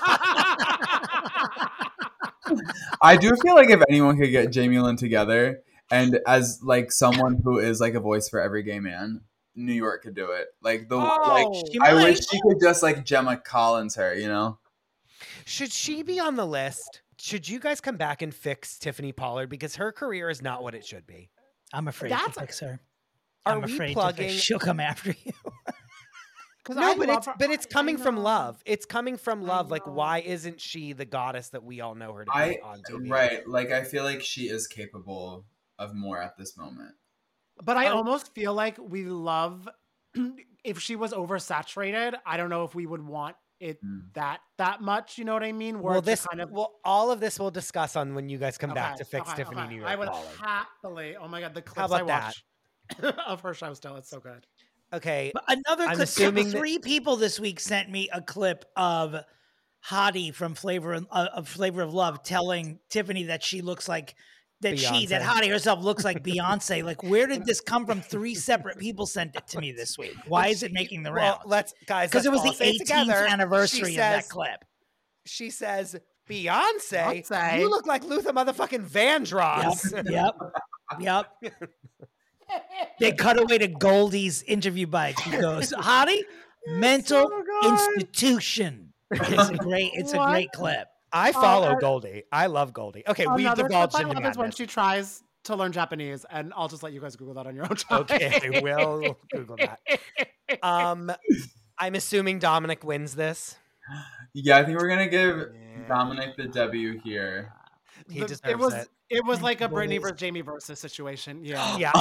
I do feel like if anyone could get Jamie Lynn together, and as like someone who is like a voice for every gay man, New York could do it. Like the Oh, like, she I might. wish she could just like Gemma Collins her, you know? Should she be on the list? Should you guys come back and fix Tiffany Pollard because her career is not what it should be? I'm afraid That's- to fix her. Are I'm we afraid to plugging- fix. She'll come after you. Because No, I but love it's her. but it's I- I coming from know. love. It's coming from I love. Like, know. why isn't she the goddess that we all know her to be I on T V? right, like I feel like she is capable of more at this moment. But I Oh. almost feel like we love if she was oversaturated. I don't know if we would want it Mm. that that much. You know what I mean? Where Well, it's this kind of well, all of this we'll discuss on when you guys come back Okay, to fix okay, Tiffany okay. New York I would Pollard. happily. Oh my god, the clips How about I that? watch of her show still, it's so good. Okay, But another I'm clip. assuming that- Three people this week sent me a clip of Hottie from Flavor of, uh, of Flavor of Love telling Tiffany that she looks like that she that Beyonce. Hottie herself looks like Beyonce. Like, where did this come from? Three separate people sent it to me this week. Why is it making the well, rounds? let's guys Because it was let's the all say it eighteenth together. anniversary She of that says- clip. She says, Beyonce, Beyonce. you look like Luther motherfucking Vandross. Yep. Yep. They cut away to Goldie's interview bike. He goes, Hottie, mental institution. It's a great, it's a What? great clip. I follow uh, Goldie. I love Goldie. Okay, we Another divulged clip I into love is when madness. she tries to learn Japanese, and I'll just let you guys Google that on your own time. Okay, I will Google that. Um, I'm assuming Dominic wins this. Yeah, I think we're gonna give Yeah. Dominic the W here. He The- deserves it was it. it was like a Britney Boys. versus Jamie versus situation. Yeah. Yeah.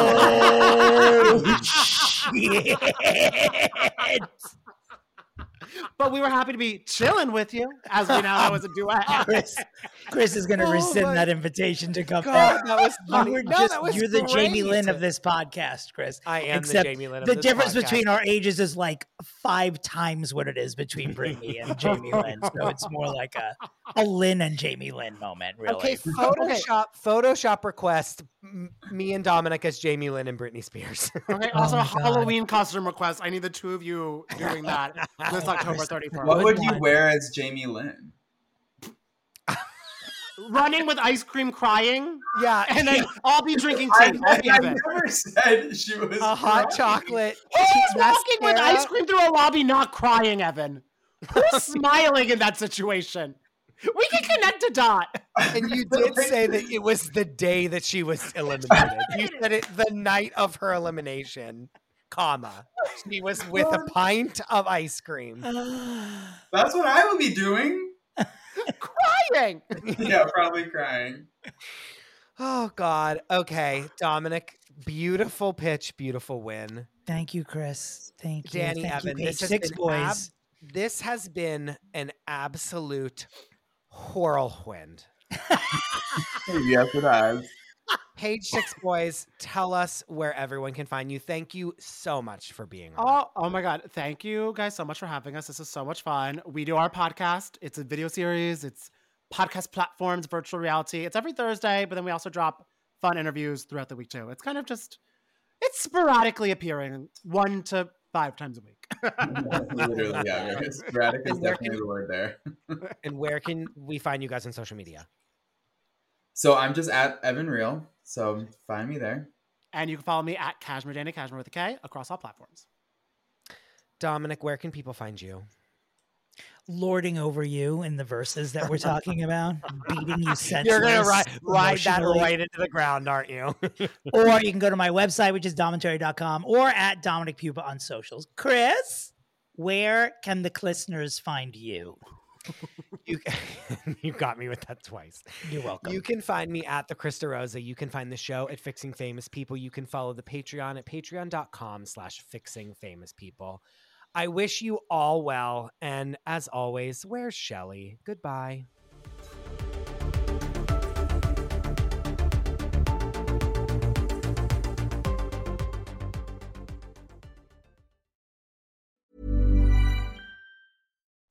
Oh, shit. But we were happy to be chilling with you, as we now know as a duet. Chris, Chris is going to Oh rescind my that invitation to come God, back. that was You funny. were No, just, that was you're the Jamie great. Lynn of this podcast, Chris. I am Except the Jamie Lynn of the this difference podcast. between our ages is like five times what it is between Brittany and Jamie Lynn. So it's more like a, a Lynn and Jamie Lynn moment, really. Okay, Photoshop Photoshop request m- me and Dominic as Jamie Lynn and Britney Spears. Okay, Oh also my a God. Halloween costume request. I need the two of you doing that this October Chris, thirty-first. What Good would you one. wear as Jamie Lynn? Running with ice cream crying, yeah, and then I'll be drinking I, tea. I'll I, be I Evan. never said she was a hot crying. chocolate. Who's walking with mascara. ice cream through a lobby not crying, Evan? Who's smiling in that situation? We can connect a dot. And you did say that it was the day that she was eliminated. You said it the night of her elimination, comma. She was with a pint of ice cream. That's what I would be doing. Crying. Yeah, probably crying. Oh God. Okay, Dominic. Beautiful pitch, beautiful win. Thank you, Chris. Thank you. Danny Thank Evan. you, Page This has Six been Boys. ab- this has been an absolute whirlwind. Yes, it has. Page Six Boys, tell us where everyone can find you. Thank you so much for being on. Oh, oh my God. Thank you guys so much for having us. This is so much fun. We do our podcast. It's a video series. It's podcast platforms, virtual reality. It's every Thursday, but then we also drop fun interviews throughout the week too. It's kind of just, it's sporadically appearing one to five times a week. Literally, yeah. Very sporadic is And where definitely can- the word there. And where can we find you guys on social media? So I'm just at Evan Real. So find me there. And you can follow me at Cashmere Danny, Cashmere with a K, across all platforms. Dominic, where can people find you? Lording over you in the verses that we're talking about, beating you senseless. You're gonna ride, ride that emotionally. right into the ground, aren't you? Or you can go to my website, which is domentary dot com, or at Dominic Pupa on socials. Chris, where can the listeners find you? you, you got me with that twice. You're welcome. You can find me at the Krista Rosa. You can find the show at Fixing Famous People. You can follow the Patreon at patreon.com slash fixing famous people. I wish you all well. And as always, where's Shelley? Goodbye.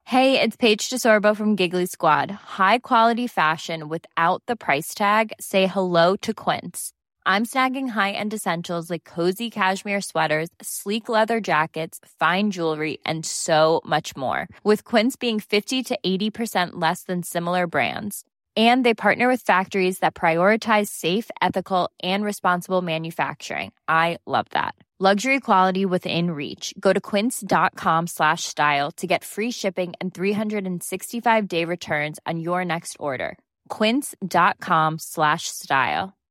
Hey, it's Paige DeSorbo from Giggly Squad. High quality fashion without the price tag. Say hello to Quince. I'm snagging high-end essentials like cozy cashmere sweaters, sleek leather jackets, fine jewelry, and so much more. With Quince being fifty to eighty percent less than similar brands. And they partner with factories that prioritize safe, ethical, and responsible manufacturing. I love that. Luxury quality within reach. Go to quince.com slash style to get free shipping and three sixty-five day returns on your next order. Quince.com slash style.